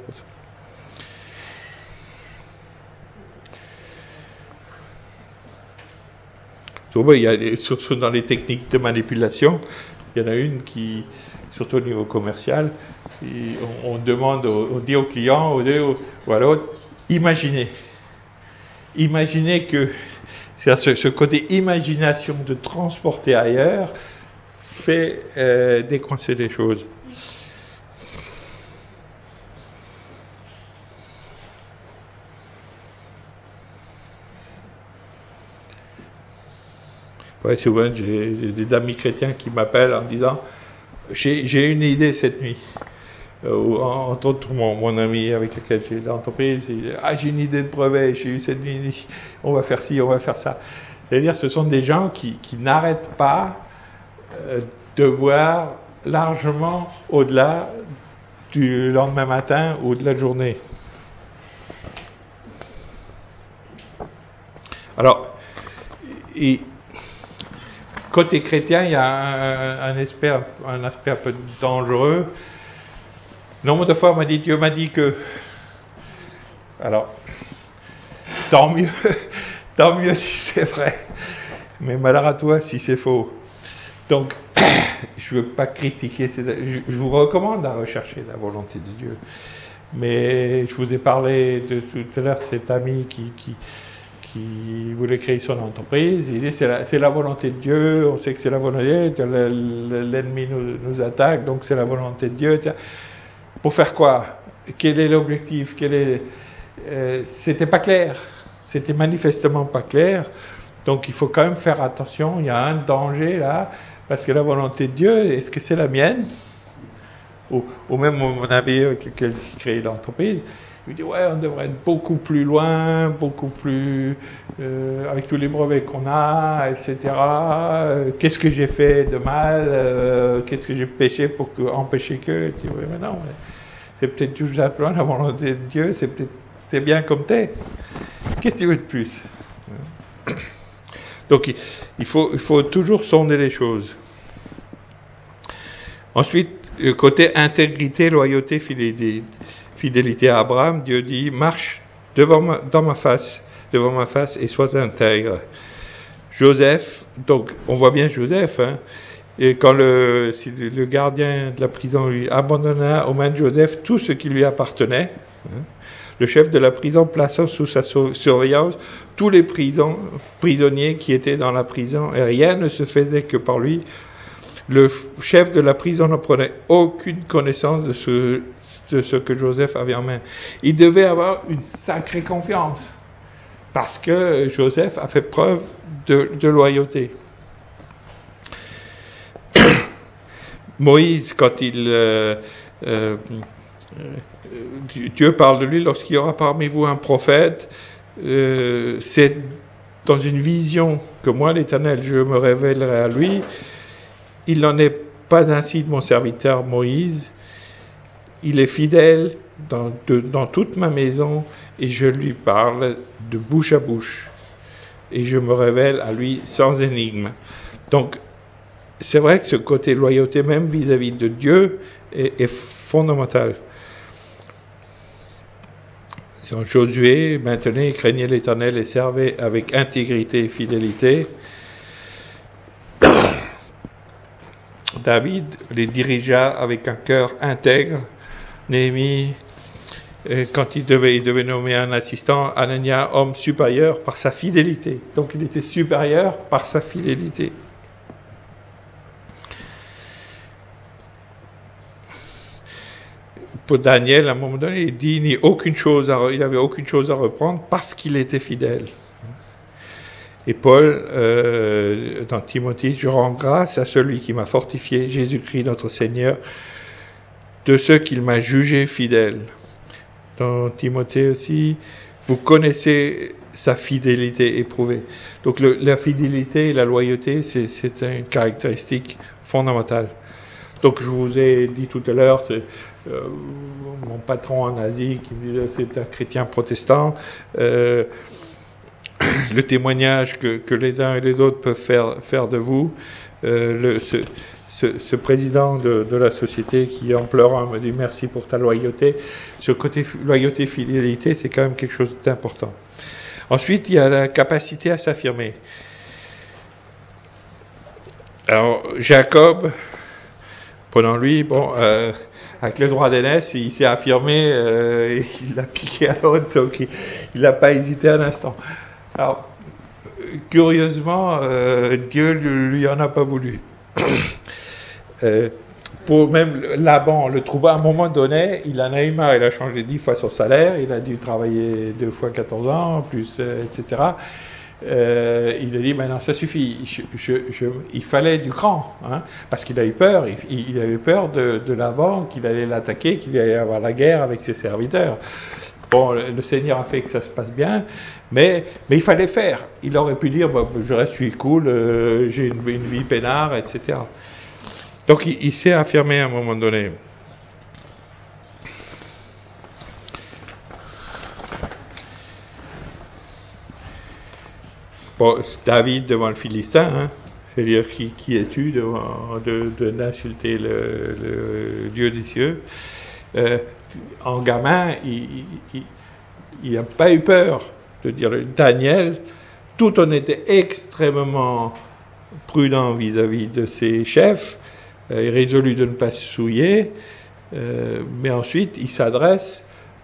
Surtout dans les techniques de manipulation, il y en a une qui, surtout au niveau commercial, on dit au client ou à l'autre, imaginez que ce côté imagination de transporter ailleurs fait décoincer les choses. Ouais, souvent, j'ai des amis chrétiens qui m'appellent en me disant « J'ai une idée cette nuit ». Entre autres, mon ami avec lequel j'ai l'entreprise, il dit « Ah, j'ai une idée de brevet, j'ai eu cette nuit, on va faire ci, on va faire ça ». C'est-à-dire, ce sont des gens qui n'arrêtent pas de voir largement au-delà du lendemain matin ou de la journée. Alors, côté chrétien, il y a un aspect un peu dangereux. Nombre de fois, Dieu m'a dit que... Alors, tant mieux si c'est vrai, mais malheur à toi si c'est faux. Donc, je ne veux pas critiquer, je vous recommande à rechercher la volonté de Dieu. Mais je vous ai parlé de tout à l'heure, cet ami qui voulait créer son entreprise. Il dit c'est la volonté de Dieu, on sait que c'est la volonté de Dieu, l'ennemi nous attaque, donc c'est la volonté de Dieu. Pour faire quoi? Quel est l'objectif? C'était pas clair, c'était manifestement pas clair. Donc il faut quand même faire attention, il y a un danger là, parce que la volonté de Dieu, est-ce que c'est la mienne? Ou même mon ami avec lequel j'ai créé l'entreprise, il me dit ouais, on devrait être beaucoup plus loin, beaucoup plus avec tous les brevets qu'on a, etc. Qu'est-ce que j'ai fait de mal? Qu'est-ce que j'ai péché pour empêcher que? Tu dis ouais, mais non, c'est peut-être tout simplement la volonté de Dieu, c'est bien comme t'es. Qu'est-ce que tu veux de plus? Donc il faut toujours sonder les choses. Ensuite, côté intégrité, loyauté, fidélité à Abraham, Dieu dit, marche devant ma face et sois intègre. Joseph, donc on voit bien Joseph, hein, et quand le gardien de la prison lui abandonna aux mains de Joseph tout ce qui lui appartenait, hein, le chef de la prison plaça sous sa surveillance tous les prisonniers qui étaient dans la prison, et rien ne se faisait que par lui. Le chef de la prison ne prenait aucune connaissance de ce que Joseph avait en main. Il devait avoir une sacrée confiance, parce que Joseph a fait preuve de loyauté. Moïse, quand Dieu parle de lui, lorsqu'il y aura parmi vous un prophète, c'est dans une vision que moi, l'Éternel, je me révélerai à lui. Il n'en est pas ainsi de mon serviteur Moïse. Il est fidèle dans toute ma maison et je lui parle de bouche à bouche. Et je me révèle à lui sans énigme. Donc, c'est vrai que ce côté loyauté, même vis-à-vis de Dieu, est fondamental. Dans Josué, maintenez, craignez l'Éternel et servez avec intégrité et fidélité. David les dirigea avec un cœur intègre. Néhémie, quand il devait nommer un assistant, Anania, homme supérieur par sa fidélité. Donc il était supérieur par sa fidélité. Pour Daniel, à un moment donné, il dit il n'avait aucune chose à reprendre parce qu'il était fidèle. Et Paul, dans Timothée, je rends grâce à celui qui m'a fortifié, Jésus-Christ notre Seigneur, de ce qu'il m'a jugé fidèle. Dans Timothée aussi, vous connaissez sa fidélité éprouvée. Donc la fidélité et la loyauté, c'est une caractéristique fondamentale. Donc je vous ai dit tout à l'heure, c'est mon patron en Asie qui me disait c'est un chrétien protestant. Le témoignage que les uns et les autres peuvent faire de vous. Ce président de la société qui, en pleurant, me dit merci pour ta loyauté. Ce côté loyauté, fidélité, c'est quand même quelque chose d'important. Ensuite, il y a la capacité à s'affirmer. Alors, Jacob, prenons lui, avec le droit d'aînesse, il s'est affirmé, il l'a piqué à l'autre, donc il n'a pas hésité un instant. Alors, curieusement, Dieu lui en a pas voulu. Pour même Laban, le trouva à un moment donné, il en a eu marre, il a changé 10 fois son salaire, il a dû travailler 2 fois 14 ans, plus, etc. Il a dit, maintenant ça suffit, il fallait du cran, hein, parce qu'il a eu peur, il avait peur de Laban, qu'il allait l'attaquer, qu'il allait avoir la guerre avec ses serviteurs. Bon, le Seigneur a fait que ça se passe bien, mais il fallait faire. Il aurait pu dire, je reste, je suis cool, j'ai une vie peinard, etc. Donc il s'est affirmé à un moment donné. Bon, David devant le Philistin, hein, c'est-à-dire qui es-tu d'insulter le Dieu des cieux. En gamin, il n'a pas eu peur de dire. Daniel, tout en était extrêmement prudent vis-à-vis de ses chefs, il résolut de ne pas se souiller, mais ensuite il s'adresse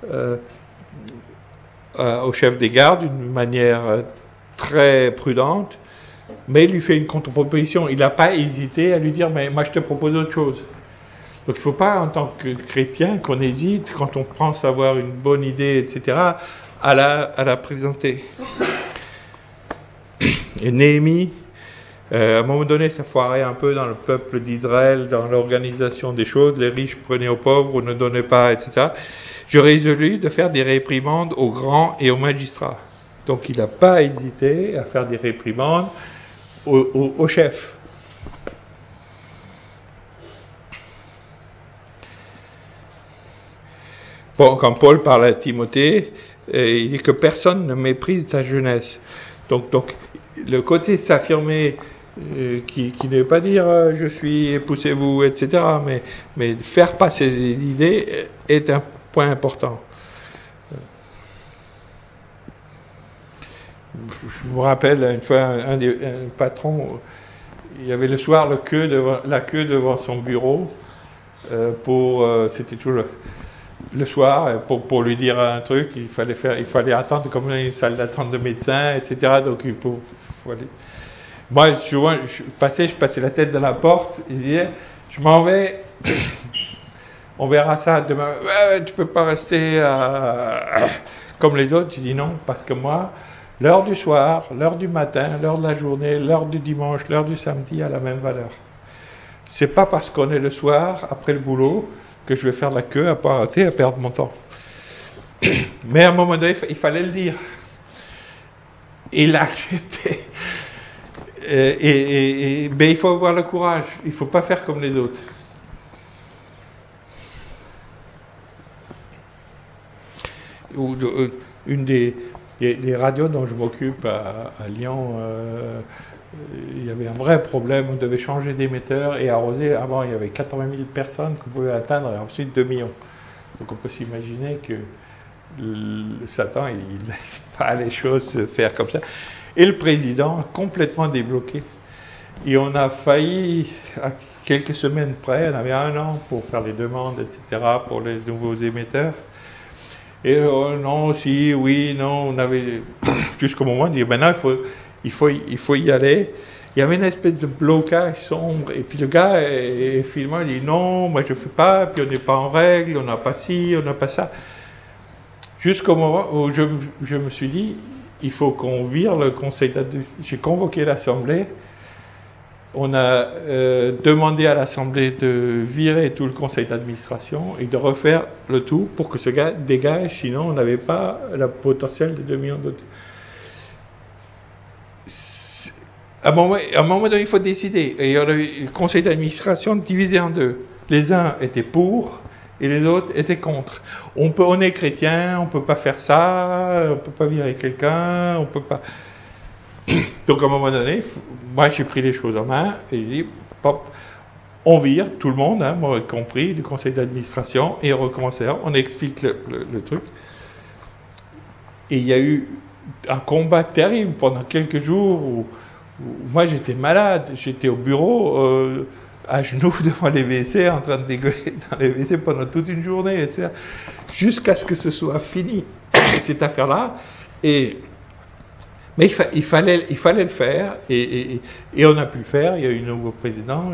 au chef des gardes d'une manière très prudente, mais il lui fait une contre-proposition. Il n'a pas hésité à lui dire « mais moi je te propose autre chose ». Donc il ne faut pas, en tant que chrétien, qu'on hésite, quand on pense avoir une bonne idée, etc., à la présenter. Et Néhémie, à un moment donné, ça foirait un peu dans le peuple d'Israël, dans l'organisation des choses, les riches prenaient aux pauvres ou ne donnaient pas, etc. Je résolus de faire des réprimandes aux grands et aux magistrats. Donc il n'a pas hésité à faire des réprimandes aux chefs. Bon, quand Paul parle à Timothée, il dit que personne ne méprise ta jeunesse. Donc le côté s'affirmer, qui ne veut pas dire je suis, poussez-vous, etc., mais faire passer ses idées est un point important. Je me rappelle une fois un patron, il y avait le soir la queue devant son bureau c'était toujours le soir pour lui dire un truc, il fallait attendre comme une salle d'attente de médecin, etc. Donc moi souvent je passais la tête dans la porte, il disait je m'en vais. On verra ça demain. Tu peux pas rester comme les autres. J'ai dit non, parce que moi, l'heure du soir, l'heure du matin, l'heure de la journée, l'heure du dimanche, l'heure du samedi a la même valeur. C'est pas parce qu'on est le soir, après le boulot, que je vais faire la queue à pas arrêter à perdre mon temps. Mais à un moment donné, il fallait le dire. Il l'a accepté. Mais il faut avoir le courage. Il faut pas faire comme les autres. Une des radios dont je m'occupe à Lyon, il y avait un vrai problème, on devait changer d'émetteur et arroser. Avant, il y avait 80 000 personnes qu'on pouvait atteindre et ensuite 2 millions. Donc on peut s'imaginer que Satan, il ne laisse pas les choses se faire comme ça. Et le président a complètement débloqué. Et on a failli, à quelques semaines près, on avait 1 an pour faire les demandes, etc., pour les nouveaux émetteurs. Et non, si, oui, non, on avait jusqu'au moment de dire maintenant il faut y aller. Il y avait une espèce de blocage sombre, et puis le gars, finalement, il dit non, moi je ne fais pas, puis on n'est pas en règle, on n'a pas ci, on n'a pas ça. Jusqu'au moment où je me suis dit, il faut qu'on vire le conseil d'administration. J'ai convoqué l'Assemblée. On a demandé à l'Assemblée de virer tout le conseil d'administration et de refaire le tout pour que ce gars dégage, sinon on n'avait pas le potentiel de 2 millions d'autres. À un moment donné, il faut décider. Et il y a le conseil d'administration divisé en 2. Les uns étaient pour et les autres étaient contre. On est chrétien, on ne peut pas faire ça, on ne peut pas virer quelqu'un, on ne peut pas... Donc à un moment donné, moi j'ai pris les choses en main et j'ai dit, pop, on vire tout le monde, moi y compris, du conseil d'administration, et on recommence, on explique le truc. Et il y a eu un combat terrible pendant quelques jours où moi j'étais malade, j'étais au bureau, à genoux devant les WC, en train de dégueuler dans les WC pendant toute une journée, etc. Jusqu'à ce que ce soit fini, cette affaire-là. Mais il fallait le faire, et on a pu le faire. Il y a eu un nouveau président,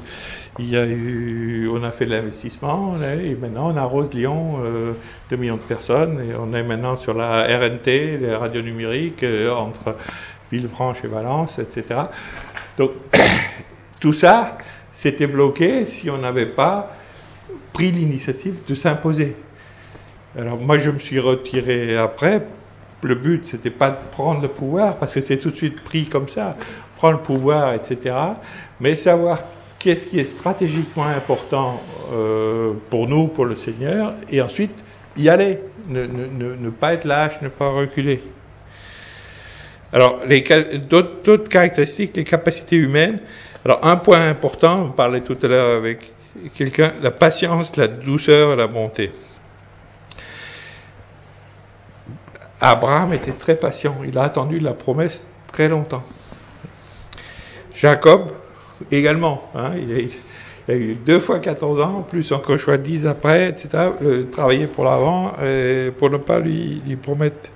on a fait de l'investissement, et maintenant on arrose Lyon, 2 millions de personnes, et on est maintenant sur la RNT, les radios numériques, entre Villefranche et Valence, etc. Donc, tout ça, c'était bloqué si on n'avait pas pris l'initiative de s'imposer. Alors moi, je me suis retiré après. Le but, c'était pas de prendre le pouvoir, parce que c'est tout de suite pris comme ça, prendre le pouvoir, etc. Mais savoir qu'est-ce qui est stratégiquement important pour nous, pour le Seigneur, et ensuite y aller, ne pas être lâche, ne pas reculer. Alors, d'autres caractéristiques, les capacités humaines. Alors, un point important, on parlait tout à l'heure avec quelqu'un, la patience, la douceur et la bonté. Abraham était très patient, il a attendu la promesse très longtemps. Jacob, également, hein, il a eu 2 fois 14 ans, plus encore choix 10 après, etc. Travailler pour l'avant, pour ne pas lui promettre.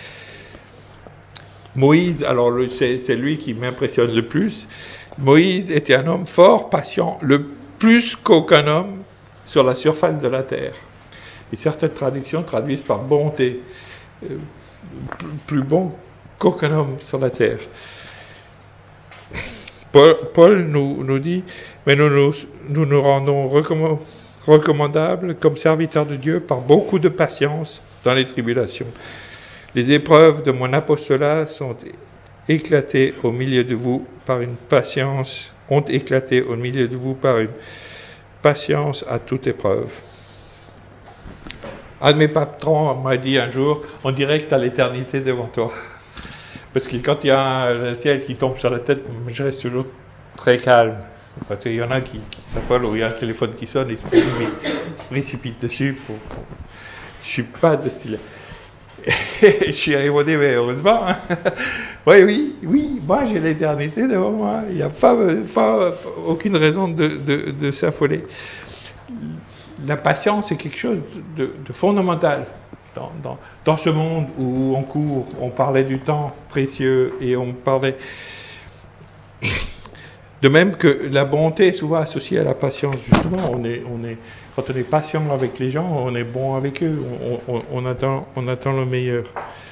Moïse, alors c'est lui qui m'impressionne le plus. Moïse était un homme fort, patient, le plus qu'aucun homme sur la surface de la terre. Et certaines traductions traduisent par bonté, plus bon qu'aucun homme sur la terre. Paul nous dit, mais nous rendons recommandables comme serviteurs de Dieu par beaucoup de patience dans les tribulations. Les épreuves de mon apostolat sont éclatées au milieu de vous par une patience, à toute épreuve. Un de mes patrons m'a dit un jour, on dirait que tu as l'éternité devant toi. Parce que quand il y a le ciel qui tombe sur la tête, je reste toujours très calme. Parce qu'il y en a qui s'affolent, ou il y a un téléphone qui sonne, ils se précipitent dessus. Je ne suis pas de style. Je suis répondu, mais heureusement. Hein. Oui, moi j'ai l'éternité devant moi. Il n'y a pas aucune raison de s'affoler. La patience est quelque chose de fondamental. Dans ce monde où on court, on parlait du temps précieux et on parlait... De même que la bonté est souvent associée à la patience. Justement, quand on est patient avec les gens, on est bon avec eux, on attend le meilleur.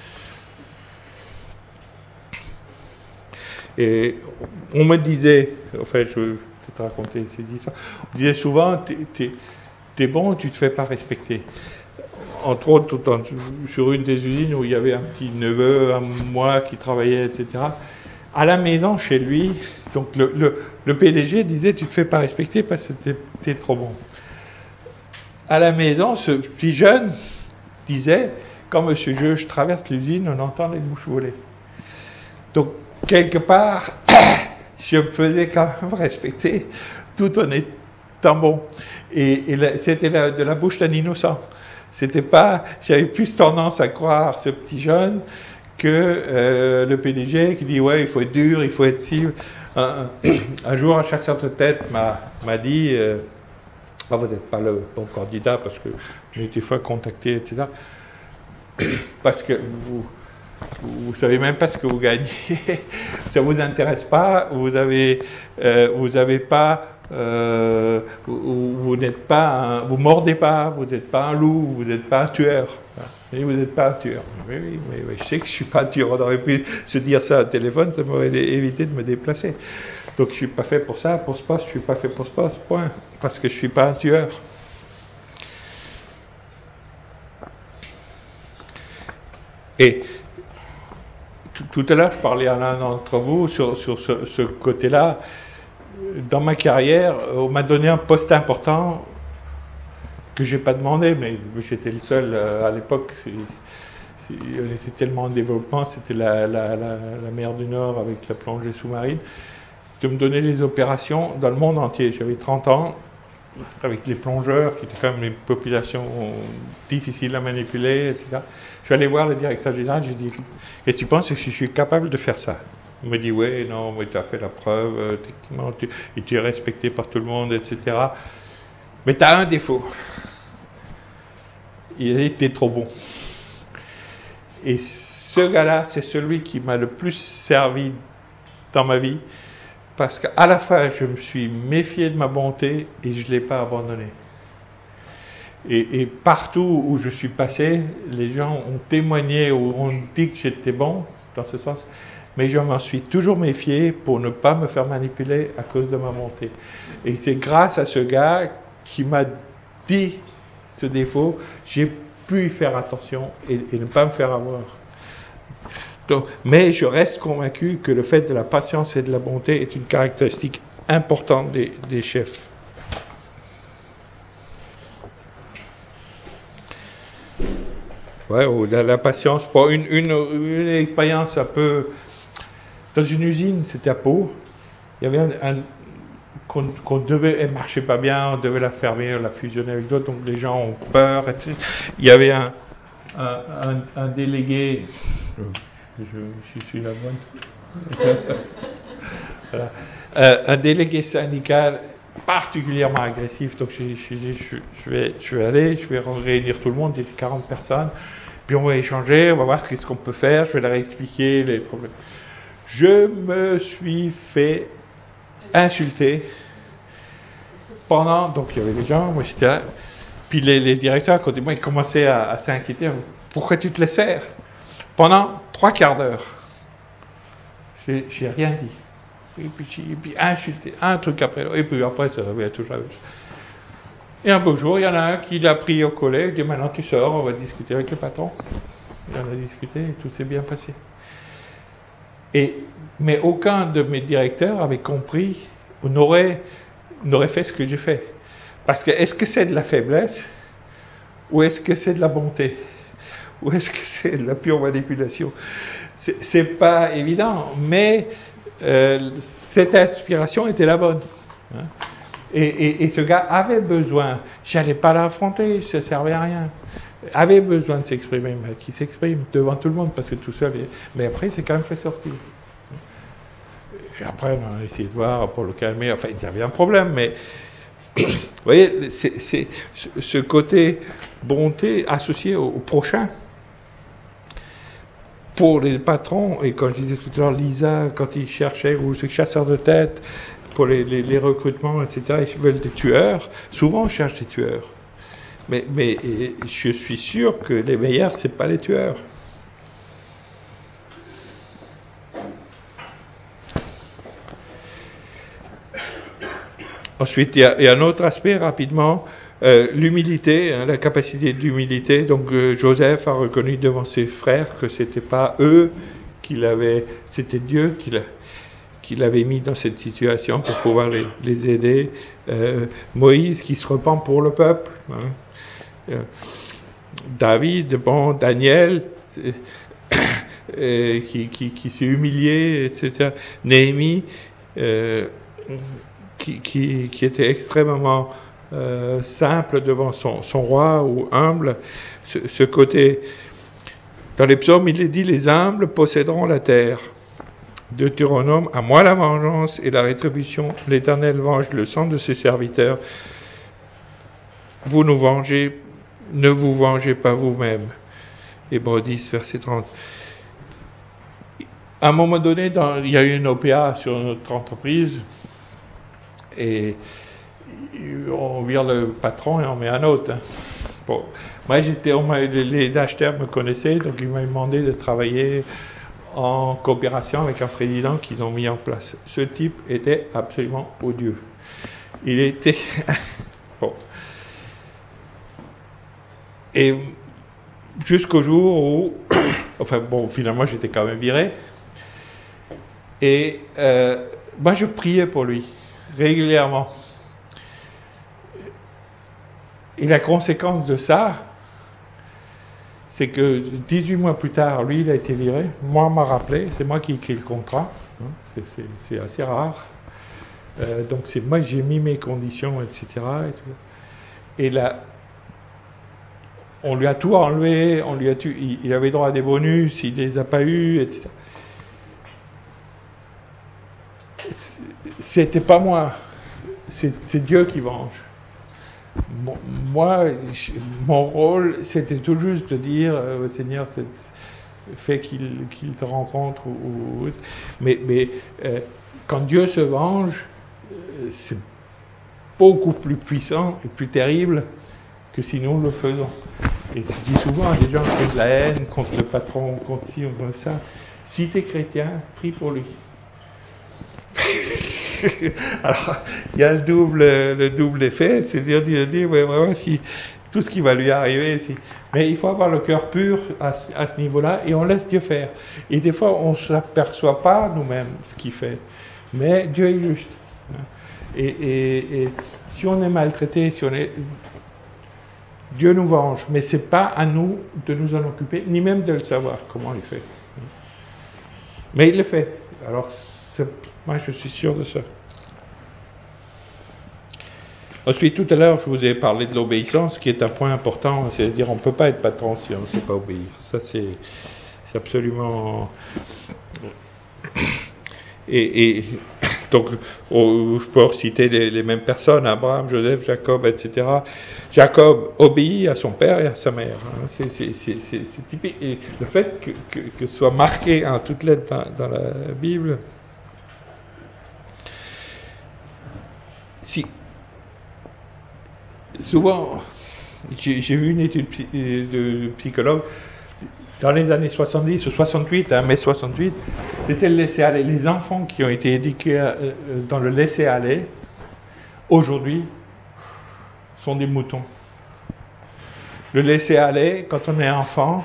Et on me disait, enfin je vais peut-être raconter ces histoires, on me disait souvent, t'es bon, tu te fais pas respecter. Entre autres, sur une des usines où il y avait un petit neveu à moi qui travaillait, etc. À la maison, chez lui, donc le PDG disait, tu te fais pas respecter parce que t'es trop bon. À la maison, ce petit jeune disait, quand Monsieur je traverse l'usine, on entend les mouches voler. Donc, quelque part, je me faisais quand même respecter, tout en étant bon. Et c'était de la bouche d'un innocent. C'était pas, j'avais plus tendance à croire ce petit jeune que le PDG qui dit ouais, il faut être dur, il faut être si. Un jour, un chasseur de tête m'a dit vous n'êtes pas le bon candidat parce que j'ai été fois contacté, etc. Parce que vous savez même pas ce que vous gagnez, ça vous intéresse pas, vous n'êtes pas, vous mordez pas, vous n'êtes pas un loup, vous n'êtes pas un tueur. Et vous n'êtes pas un tueur. Oui, je sais que je suis pas un tueur. On aurait pu se dire ça au téléphone, ça m'aurait évité de me déplacer. Donc je suis pas fait pour ça, pour ce poste, je suis pas fait pour ce poste, point. Parce que je suis pas un tueur. Et tout à l'heure, je parlais à l'un d'entre vous sur ce côté-là. Dans ma carrière, on m'a donné un poste important que j'ai pas demandé, mais j'étais le seul à l'époque. On était tellement en développement, c'était la mer du Nord avec la plongée sous-marine, de me donner les opérations dans le monde entier. J'avais 30 ans, avec les plongeurs, qui étaient quand même une population difficile à manipuler, etc. Je suis allé voir le directeur général, j'ai dit, et tu penses que je suis capable de faire ça? Il me dit, oui, non, mais tu as fait la preuve, techniquement, et tu es respecté par tout le monde, etc. Mais tu as un défaut. Il était trop bon. Et ce gars-là, c'est celui qui m'a le plus servi dans ma vie, parce qu'à la fin, je me suis méfié de ma bonté et je ne l'ai pas abandonné. Et partout où je suis passé, les gens ont témoigné ou ont dit que j'étais bon, dans ce sens, mais je m'en suis toujours méfié pour ne pas me faire manipuler à cause de ma bonté. Et c'est grâce à ce gars qui m'a dit ce défaut, j'ai pu y faire attention et ne pas me faire avoir. Donc, mais je reste convaincu que le fait de la patience et de la bonté est une caractéristique importante des chefs. Ouais, la patience. Pour une expérience un peu... Dans une usine, c'était à Pau, il y avait qu'on devait, elle marchait pas bien, on devait la fermer, on la fusionner avec d'autres, donc les gens ont peur, etc. Il y avait un délégué, je suis la bonne, voilà. un délégué syndical particulièrement agressif. Donc je vais aller, je vais réunir tout le monde, il y a 40 personnes, puis on va échanger, on va voir ce qu'on peut faire, je vais leur expliquer les problèmes. Je me suis fait insulter pendant, donc il y avait des gens, moi j'étais là, puis les directeurs à côté de moi, ils commençaient à s'inquiéter. Pourquoi tu te laisses faire? Pendant 3 quarts d'heure, j'ai rien dit. Et puis insulté, un truc après l'autre, et puis après ça revient toujours avec. Et un beau jour, il y en a un qui l'a pris au collègue, il dit maintenant tu sors, on va discuter avec le patron. Et on a discuté et tout s'est bien passé. Mais aucun de mes directeurs avait compris ou n'aurait fait ce que j'ai fait. Parce que est-ce que c'est de la faiblesse ou est-ce que c'est de la bonté ou est-ce que c'est de la pure manipulation? C'est pas évident, mais cette inspiration était la bonne. Hein? Et ce gars avait besoin, j'allais pas l'affronter, ça servait à rien. Avait besoin de s'exprimer, mais qui s'exprime devant tout le monde parce que tout seul. Mais après, il s'est quand même fait sortir. Et après, on a essayé de voir pour le calmer. Enfin, il y avait un problème, mais vous voyez, c'est ce côté bonté associé au prochain. Pour les patrons, et quand je disais tout à l'heure, Lisa, quand ils cherchaient, ou ce chasseur de tête, pour les recrutements, etc., ils veulent des tueurs. Souvent, on cherche des tueurs. Mais je suis sûr que les meilleurs, ce n'est pas les tueurs. Ensuite, il y a un autre aspect, rapidement, l'humilité, hein, la capacité d'humilité. Donc, Joseph a reconnu devant ses frères que ce n'était pas eux c'était Dieu qui l'avait mis dans cette situation pour pouvoir les aider. Moïse qui se repent pour le peuple. Hein. David, Daniel, qui s'est humilié, etc. Néhémie, qui était extrêmement simple devant son roi, ou humble. Ce côté, dans les psaumes, il est dit, les humbles posséderont la terre. Deutéronome, à moi la vengeance et la rétribution, l'Éternel venge le sang de ses serviteurs. Vous nous vengez, ne vous vengez pas vous-même. Hébreux 10, verset 30. À un moment donné, il y a eu une OPA sur notre entreprise, et on vire le patron et on met un autre. Hein. Bon. Moi, les acheteurs me connaissaient, donc ils m'ont demandé de travailler en coopération avec un président qu'ils ont mis en place. Ce type était absolument odieux. Il était... bon. Et jusqu'au jour où... enfin bon, finalement, j'étais quand même viré. Et moi, je priais pour lui, régulièrement. Et la conséquence de ça, c'est que 18 mois plus tard, lui, il a été viré. Moi, on m'a rappelé, c'est moi qui ai écrit le contrat. Hein, c'est assez rare. Donc, c'est moi, j'ai mis mes conditions, etc. Et là, on lui a tout enlevé, il avait droit à des bonus, il ne les a pas eus, etc. C'était pas moi, c'est Dieu qui venge. Moi, mon rôle, c'était tout juste de dire au Seigneur, fais qu'il te rencontre. Mais quand Dieu se venge, c'est beaucoup plus puissant et plus terrible que si nous le faisons. Et je dis souvent à des gens qui ont de la haine contre le patron, contre ci ou contre ça, si tu es chrétien, prie pour lui. Alors, il y a le double effet, c'est-à-dire ouais, vraiment, si tout ce qui va lui arriver, mais il faut avoir le cœur pur à ce niveau-là, et on laisse Dieu faire. Et des fois, on ne s'aperçoit pas nous-mêmes ce qu'il fait, mais Dieu est juste. Et si on est maltraité, Dieu nous venge, mais c'est pas à nous de nous en occuper, ni même de le savoir comment il fait. Mais il le fait. Alors, moi, je suis sûr de ça. Ensuite, tout à l'heure, je vous ai parlé de l'obéissance, qui est un point important, c'est-à-dire on ne peut pas être patron si on ne sait pas obéir. Ça, c'est absolument... Et Donc, je peux citer les mêmes personnes, Abraham, Joseph, Jacob, etc. Jacob obéit à son père et à sa mère. Hein. C'est typique. Et le fait que ce soit marqué en toutes lettres dans la Bible, si souvent, j'ai vu une étude de psychologue, dans les années 70 ou 68, mai 68, c'était le laisser-aller. Les enfants qui ont été éduqués dans le laisser-aller, aujourd'hui, sont des moutons. Le laisser-aller, quand on est enfant,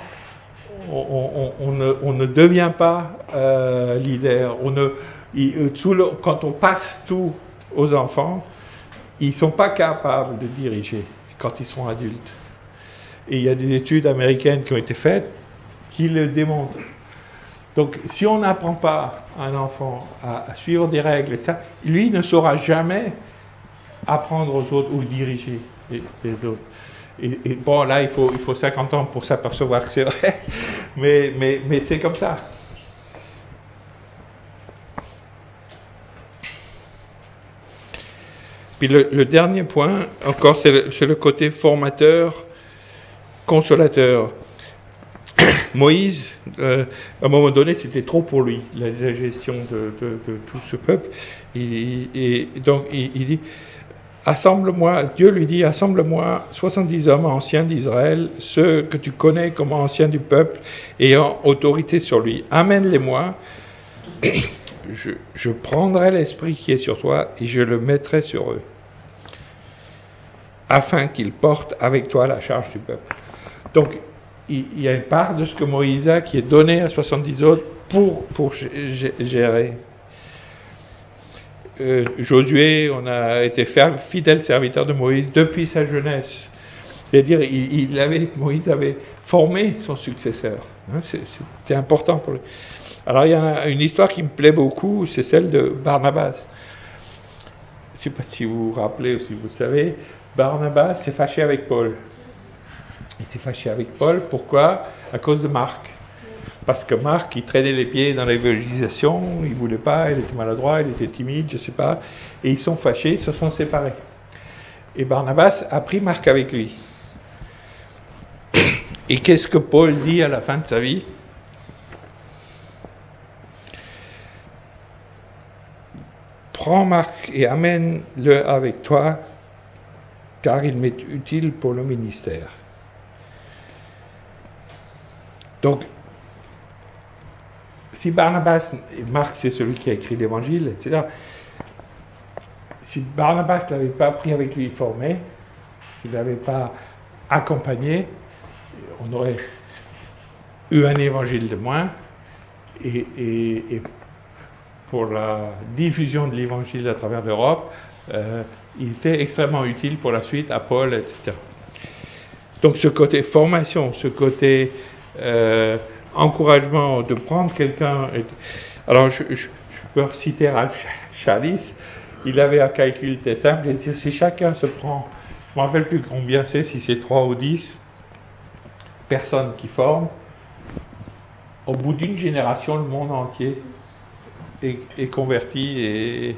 on ne devient pas leader. Quand on passe tout aux enfants, ils ne sont pas capables de diriger quand ils sont adultes. Et il y a des études américaines qui ont été faites qui le démontrent. Donc, si on n'apprend pas à un enfant à suivre des règles, lui ne saura jamais apprendre aux autres ou diriger les autres. Et bon, là, il faut 50 ans pour s'apercevoir que c'est vrai, mais c'est comme ça. Puis le dernier point, encore, c'est le côté formateur, consolateur. Moïse, à un moment donné, c'était trop pour lui, la gestion de tout ce peuple. Donc, il dit, Dieu lui dit, assemble-moi 70 hommes anciens d'Israël, ceux que tu connais comme anciens du peuple, ayant autorité sur lui. Amène-les-moi, je prendrai l'esprit qui est sur toi et je le mettrai sur eux, afin qu'ils portent avec toi la charge du peuple. Donc, il y a une part de ce que Moïse a qui est donné à 70 autres pour gérer. Josué, on a été fidèle serviteur de Moïse depuis sa jeunesse. C'est-à-dire, Moïse avait formé son successeur. Hein, c'était important pour lui. Alors, il y a une histoire qui me plaît beaucoup, c'est celle de Barnabas. Je ne sais pas si vous vous rappelez ou si vous savez, Barnabas s'est fâché avec Paul. Il s'est fâché avec Paul, pourquoi ? À cause de Marc. Parce que Marc, il traînait les pieds dans l'évangélisation, il ne voulait pas, il était maladroit, il était timide, je ne sais pas. Et ils sont fâchés, ils se sont séparés. Et Barnabas a pris Marc avec lui. Et qu'est-ce que Paul dit à la fin de sa vie ? Prends Marc et amène-le avec toi, car il m'est utile pour le ministère. Donc, si Barnabas, et Marc c'est celui qui a écrit l'évangile, etc., si Barnabas ne l'avait pas pris avec lui formé, s'il ne l'avait pas accompagné, on aurait eu un évangile de moins, et pour la diffusion de l'évangile à travers l'Europe, il était extrêmement utile pour la suite à Paul, etc. Donc ce côté formation, ce côté encouragement de prendre quelqu'un. Alors je peux citer Ralph Chavis, il avait un calcul très simple, il dit, si chacun se prend, je ne me rappelle plus combien c'est, si c'est 3 ou 10 personnes qui forment, au bout d'une génération, le monde entier est converti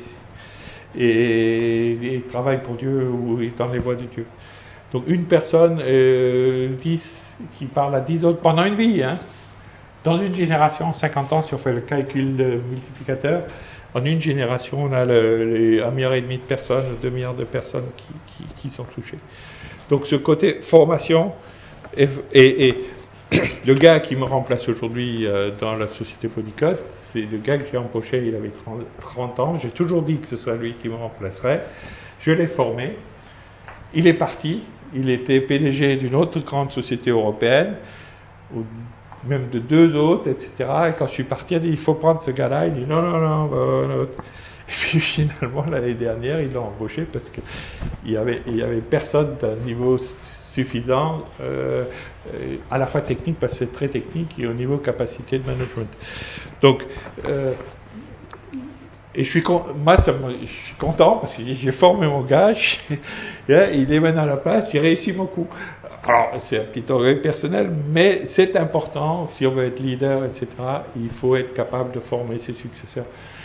et travaille pour Dieu ou est dans les voies de Dieu. Donc une personne, 10 qui parle à 10 autres pendant une vie, hein. Dans une génération, 50 ans, si on fait le calcul de multiplicateur, en une génération, on a 1,5 milliard de personnes, 2 milliards de personnes qui sont touchées. Donc ce côté formation, et le gars qui me remplace aujourd'hui dans la société Polycode, c'est le gars que j'ai embauché, il avait 30 ans, j'ai toujours dit que ce serait lui qui me remplacerait, je l'ai formé, il est parti, il était PDG d'une autre grande société européenne, ou même de 2 autres, etc. Et quand je suis parti, il a dit, il faut prendre ce gars-là. Il dit, non. Et puis finalement, l'année dernière, ils l'ont embauché parce qu'il y avait personne d'un niveau suffisant, à la fois technique, parce que c'est très technique, et au niveau capacité de management. Donc, et je suis content parce que j'ai formé mon gars, il est maintenant à la place, j'ai réussi mon coup. Alors, c'est un petit orgueil personnel, mais c'est important, si on veut être leader, etc., il faut être capable de former ses successeurs.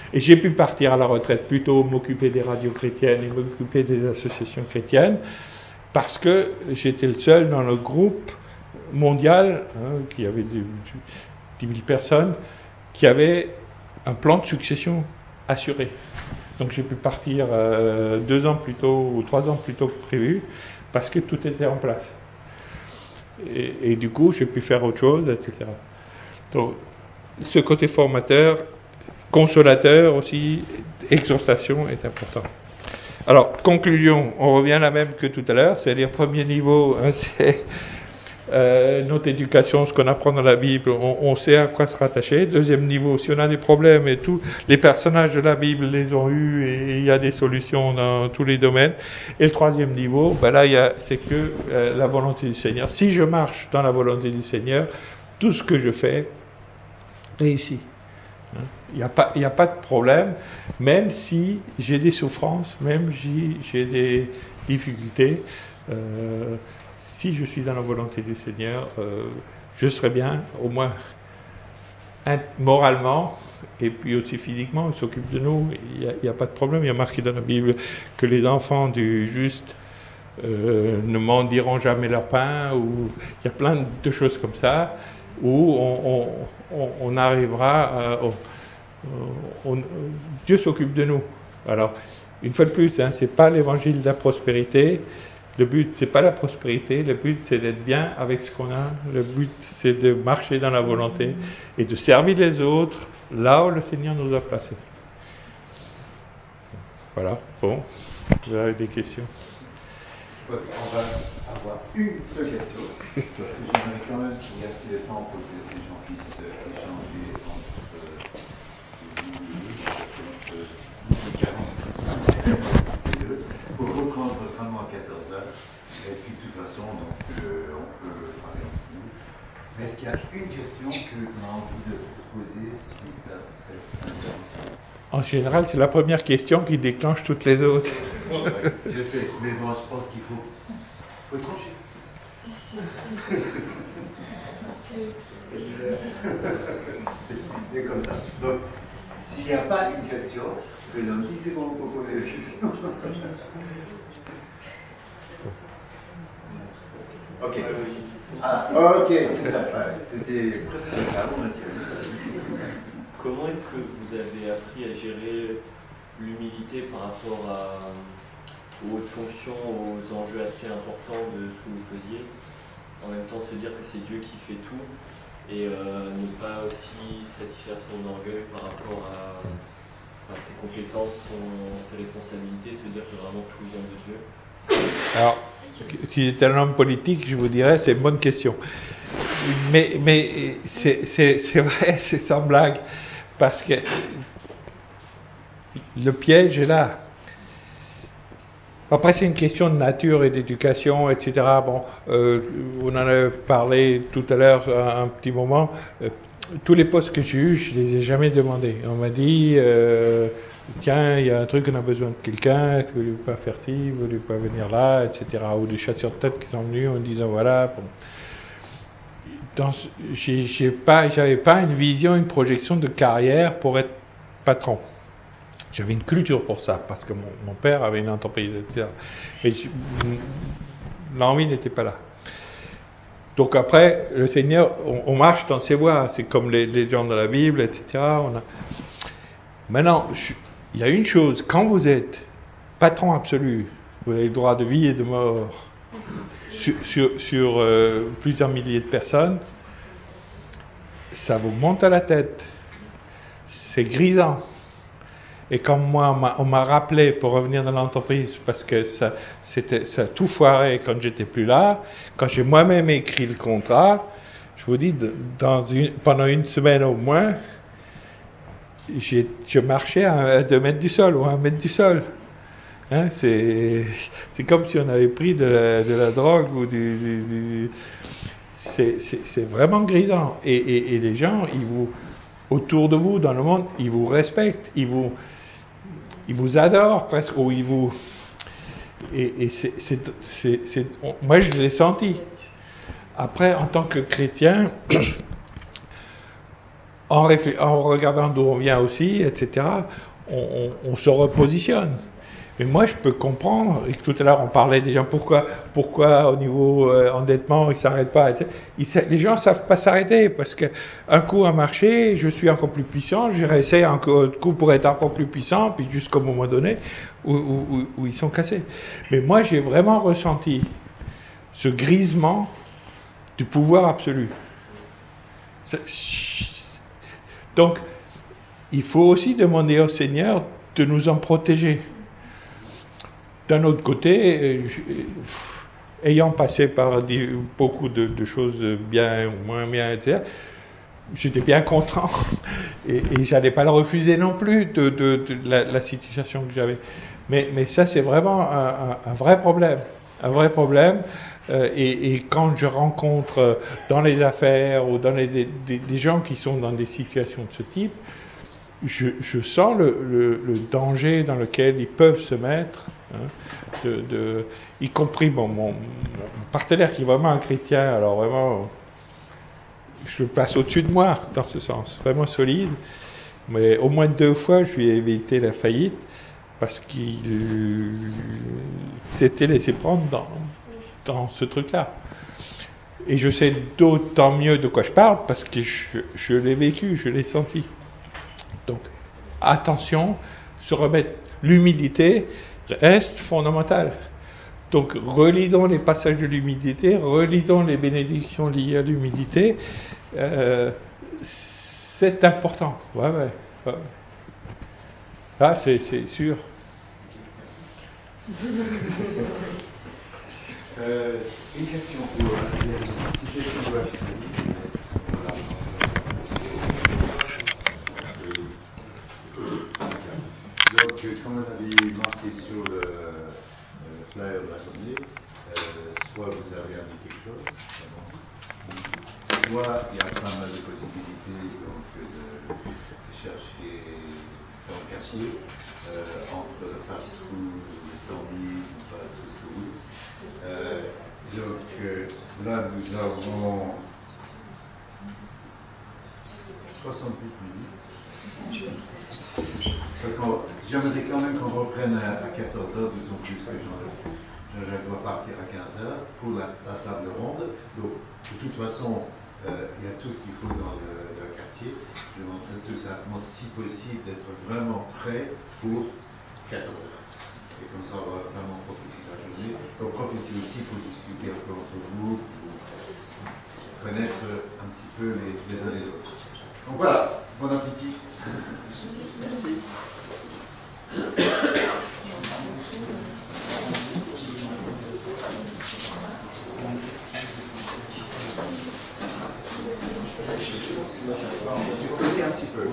Et j'ai pu partir à la retraite plutôt m'occuper des radios chrétiennes et m'occuper des associations chrétiennes parce que j'étais le seul dans le groupe mondial, qui avait 10 000 personnes, qui avait un plan de succession assuré. Donc j'ai pu partir 2 ans plus tôt ou 3 ans plus tôt que prévu parce que tout était en place. Et du coup, j'ai pu faire autre chose, etc. Donc, ce côté formateur, consolateur aussi, exhortation est important. Alors, conclusion, on revient à la même que tout à l'heure, c'est-à-dire premier niveau, c'est notre éducation, ce qu'on apprend dans la Bible, on sait à quoi se rattacher. Deuxième niveau, si on a des problèmes et tout, les personnages de la Bible les ont eus et il y a des solutions dans tous les domaines. Et le troisième niveau, là, c'est que la volonté du Seigneur. Si je marche dans la volonté du Seigneur, tout ce que je fais réussit. Il n'y a pas de problème, même si j'ai des souffrances, même si j'ai des difficultés. Si je suis dans la volonté du Seigneur, je serai bien, au moins moralement, et puis aussi physiquement, il s'occupe de nous, il n'y a pas de problème. Il y a marqué dans la Bible que les enfants du juste ne mendiront jamais leur pain, ou il y a plein de choses comme ça, où on arrivera Dieu s'occupe de nous. Alors, une fois de plus, c'est pas l'évangile de la prospérité. Le but, c'est pas la prospérité, le but, c'est d'être bien avec ce qu'on a. Le but, c'est de marcher dans la volonté et de servir les autres là où le Seigneur nous a placés. Voilà, bon, vous avez des questions? On va avoir une seule question, parce que j'aimerais quand même qu'il reste le temps pour que les gens puissent échanger entre 45 pour reprendre vraiment à 14h. Et puis de toute façon, on peut parler entre nous. Mais est-ce qu'il y a une question que l'on a envie de poser suite à cette intervention? En général, c'est la première question qui déclenche toutes les autres. Je sais, mais bon, je pense qu'il faut trancher. C'est comme ça. Donc, s'il n'y a pas une question, je donne 10 secondes pour poser la question. Ok. Ok, c'était presque ça, on a dit. Comment est-ce que vous avez appris à gérer l'humilité par rapport aux hautes fonctions, aux enjeux assez importants de ce que vous faisiez? En même temps, se dire que c'est Dieu qui fait tout et ne pas aussi satisfaire son orgueil par rapport à ses compétences, ses responsabilités, se dire que vraiment tout vient de Dieu. Alors, si j'étais un homme politique, je vous dirais, c'est une bonne question. Mais c'est vrai, c'est sans blague, parce que le piège est là. Après, c'est une question de nature et d'éducation, etc. Bon, on en a parlé tout à l'heure un petit moment. Tous les postes que j'ai eus, je ne les ai jamais demandés. On m'a dit, tiens, il y a un truc, on a besoin de quelqu'un, est-ce que vous ne voulez pas faire ci, vous ne voulez pas venir là, etc. Ou des chasseurs de tête qui sont venus en disant, voilà. Bon. J'avais pas une vision, une projection de carrière pour être patron. J'avais une culture pour ça, parce que mon père avait une entreprise, etc. Mais l'envie n'était pas là. Donc après, le Seigneur, on marche dans ses voies. C'est comme les gens de la Bible, etc. Maintenant, il y a une chose. Quand vous êtes patron absolu, vous avez le droit de vie et de mort sur plusieurs milliers de personnes, ça vous monte à la tête. C'est grisant. Et comme moi, on m'a rappelé pour revenir dans l'entreprise parce que ça a tout foiré quand j'étais plus là. Quand j'ai moi-même écrit le contrat, je vous dis, pendant une semaine au moins, je marchais à 2 mètres du sol ou à 1 mètre du sol. Hein, c'est comme si on avait pris de la drogue ou c'est vraiment grisant. Et les gens, autour de vous, dans le monde, ils vous respectent, ils vous adorent presque, ou ils vous... moi, je l'ai senti. Après, en tant que chrétien, en regardant d'où on vient aussi, etc., on se repositionne. Mais moi, je peux comprendre, et tout à l'heure, on parlait des gens, pourquoi au niveau endettement, ils ne s'arrêtent pas, etc. Les gens ne savent pas s'arrêter, parce qu'un coup a marché, je suis encore plus puissant, je réessaye un coup pour être encore plus puissant, puis jusqu'au moment donné où ils sont cassés. Mais moi, j'ai vraiment ressenti ce grisement du pouvoir absolu. Donc, il faut aussi demander au Seigneur de nous en protéger. D'un autre côté, ayant passé par beaucoup de choses bien ou moins bien, etc., j'étais bien content et j'allais pas le refuser non plus de la situation que j'avais. Mais ça, c'est vraiment un vrai problème. Un vrai problème. Et quand je rencontre dans les affaires ou dans des gens qui sont dans des situations de ce type, je sens le danger dans lequel ils peuvent se mettre, hein, y compris mon partenaire qui est vraiment un chrétien, alors vraiment, je le place au-dessus de moi dans ce sens, vraiment solide, mais au moins 2 fois je lui ai évité la faillite parce qu'il s'était laissé prendre dans ce truc-là. Et je sais d'autant mieux de quoi je parle parce que je l'ai vécu, je l'ai senti. Donc, attention, se remettre, l'humilité reste fondamentale. Donc, relisons les passages de l'humilité, relisons les bénédictions liées à l'humilité. C'est important. Ouais. Ah, c'est sûr. Une question pour donc, comme on avait marqué sur le flyer de la journée, soit vous avez amené quelque chose, soit il y a pas mal de possibilités donc, de chercher dans le quartier entre le fast-food, le sandwich, tout ce que vous voulez. Donc là, nous avons 68 minutes. J'aimerais quand même qu'on reprenne à 14h, d'autant plus que Jean-Jacques doit partir à 15h pour la table ronde. Donc, de toute façon, il y a tout ce qu'il faut dans le quartier. Je demande tout simplement, si possible, d'être vraiment prêt pour 14h. Et comme ça, on va vraiment profiter de la journée. Donc, profitez aussi pour discuter un peu entre vous, pour connaître un petit peu les uns les autres. Donc voilà, bon appétit. Merci. Un petit peu.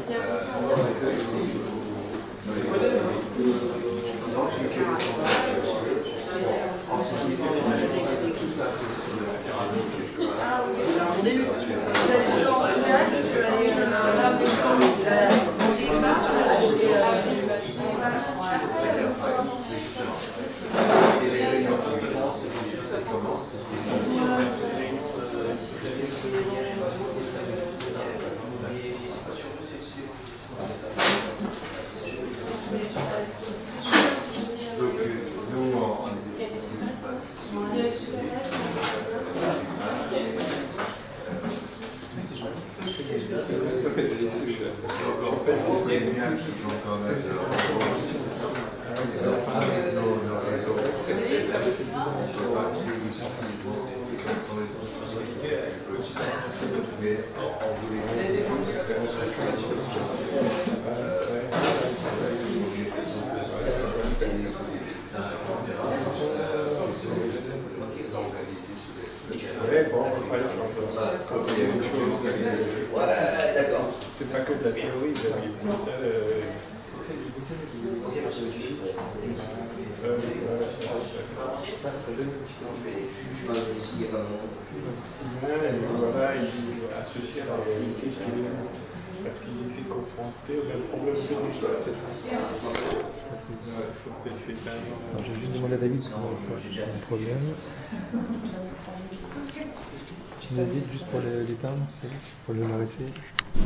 C'est pas que de la théorie, voilà, il associé à la réalité parce qu'ils étaient confrontés au même problème que nous, c'est ça. Je vais juste demander à David ce qu'on a un problème. David, juste pour l'éteindre, c'est pour le l'arrêter.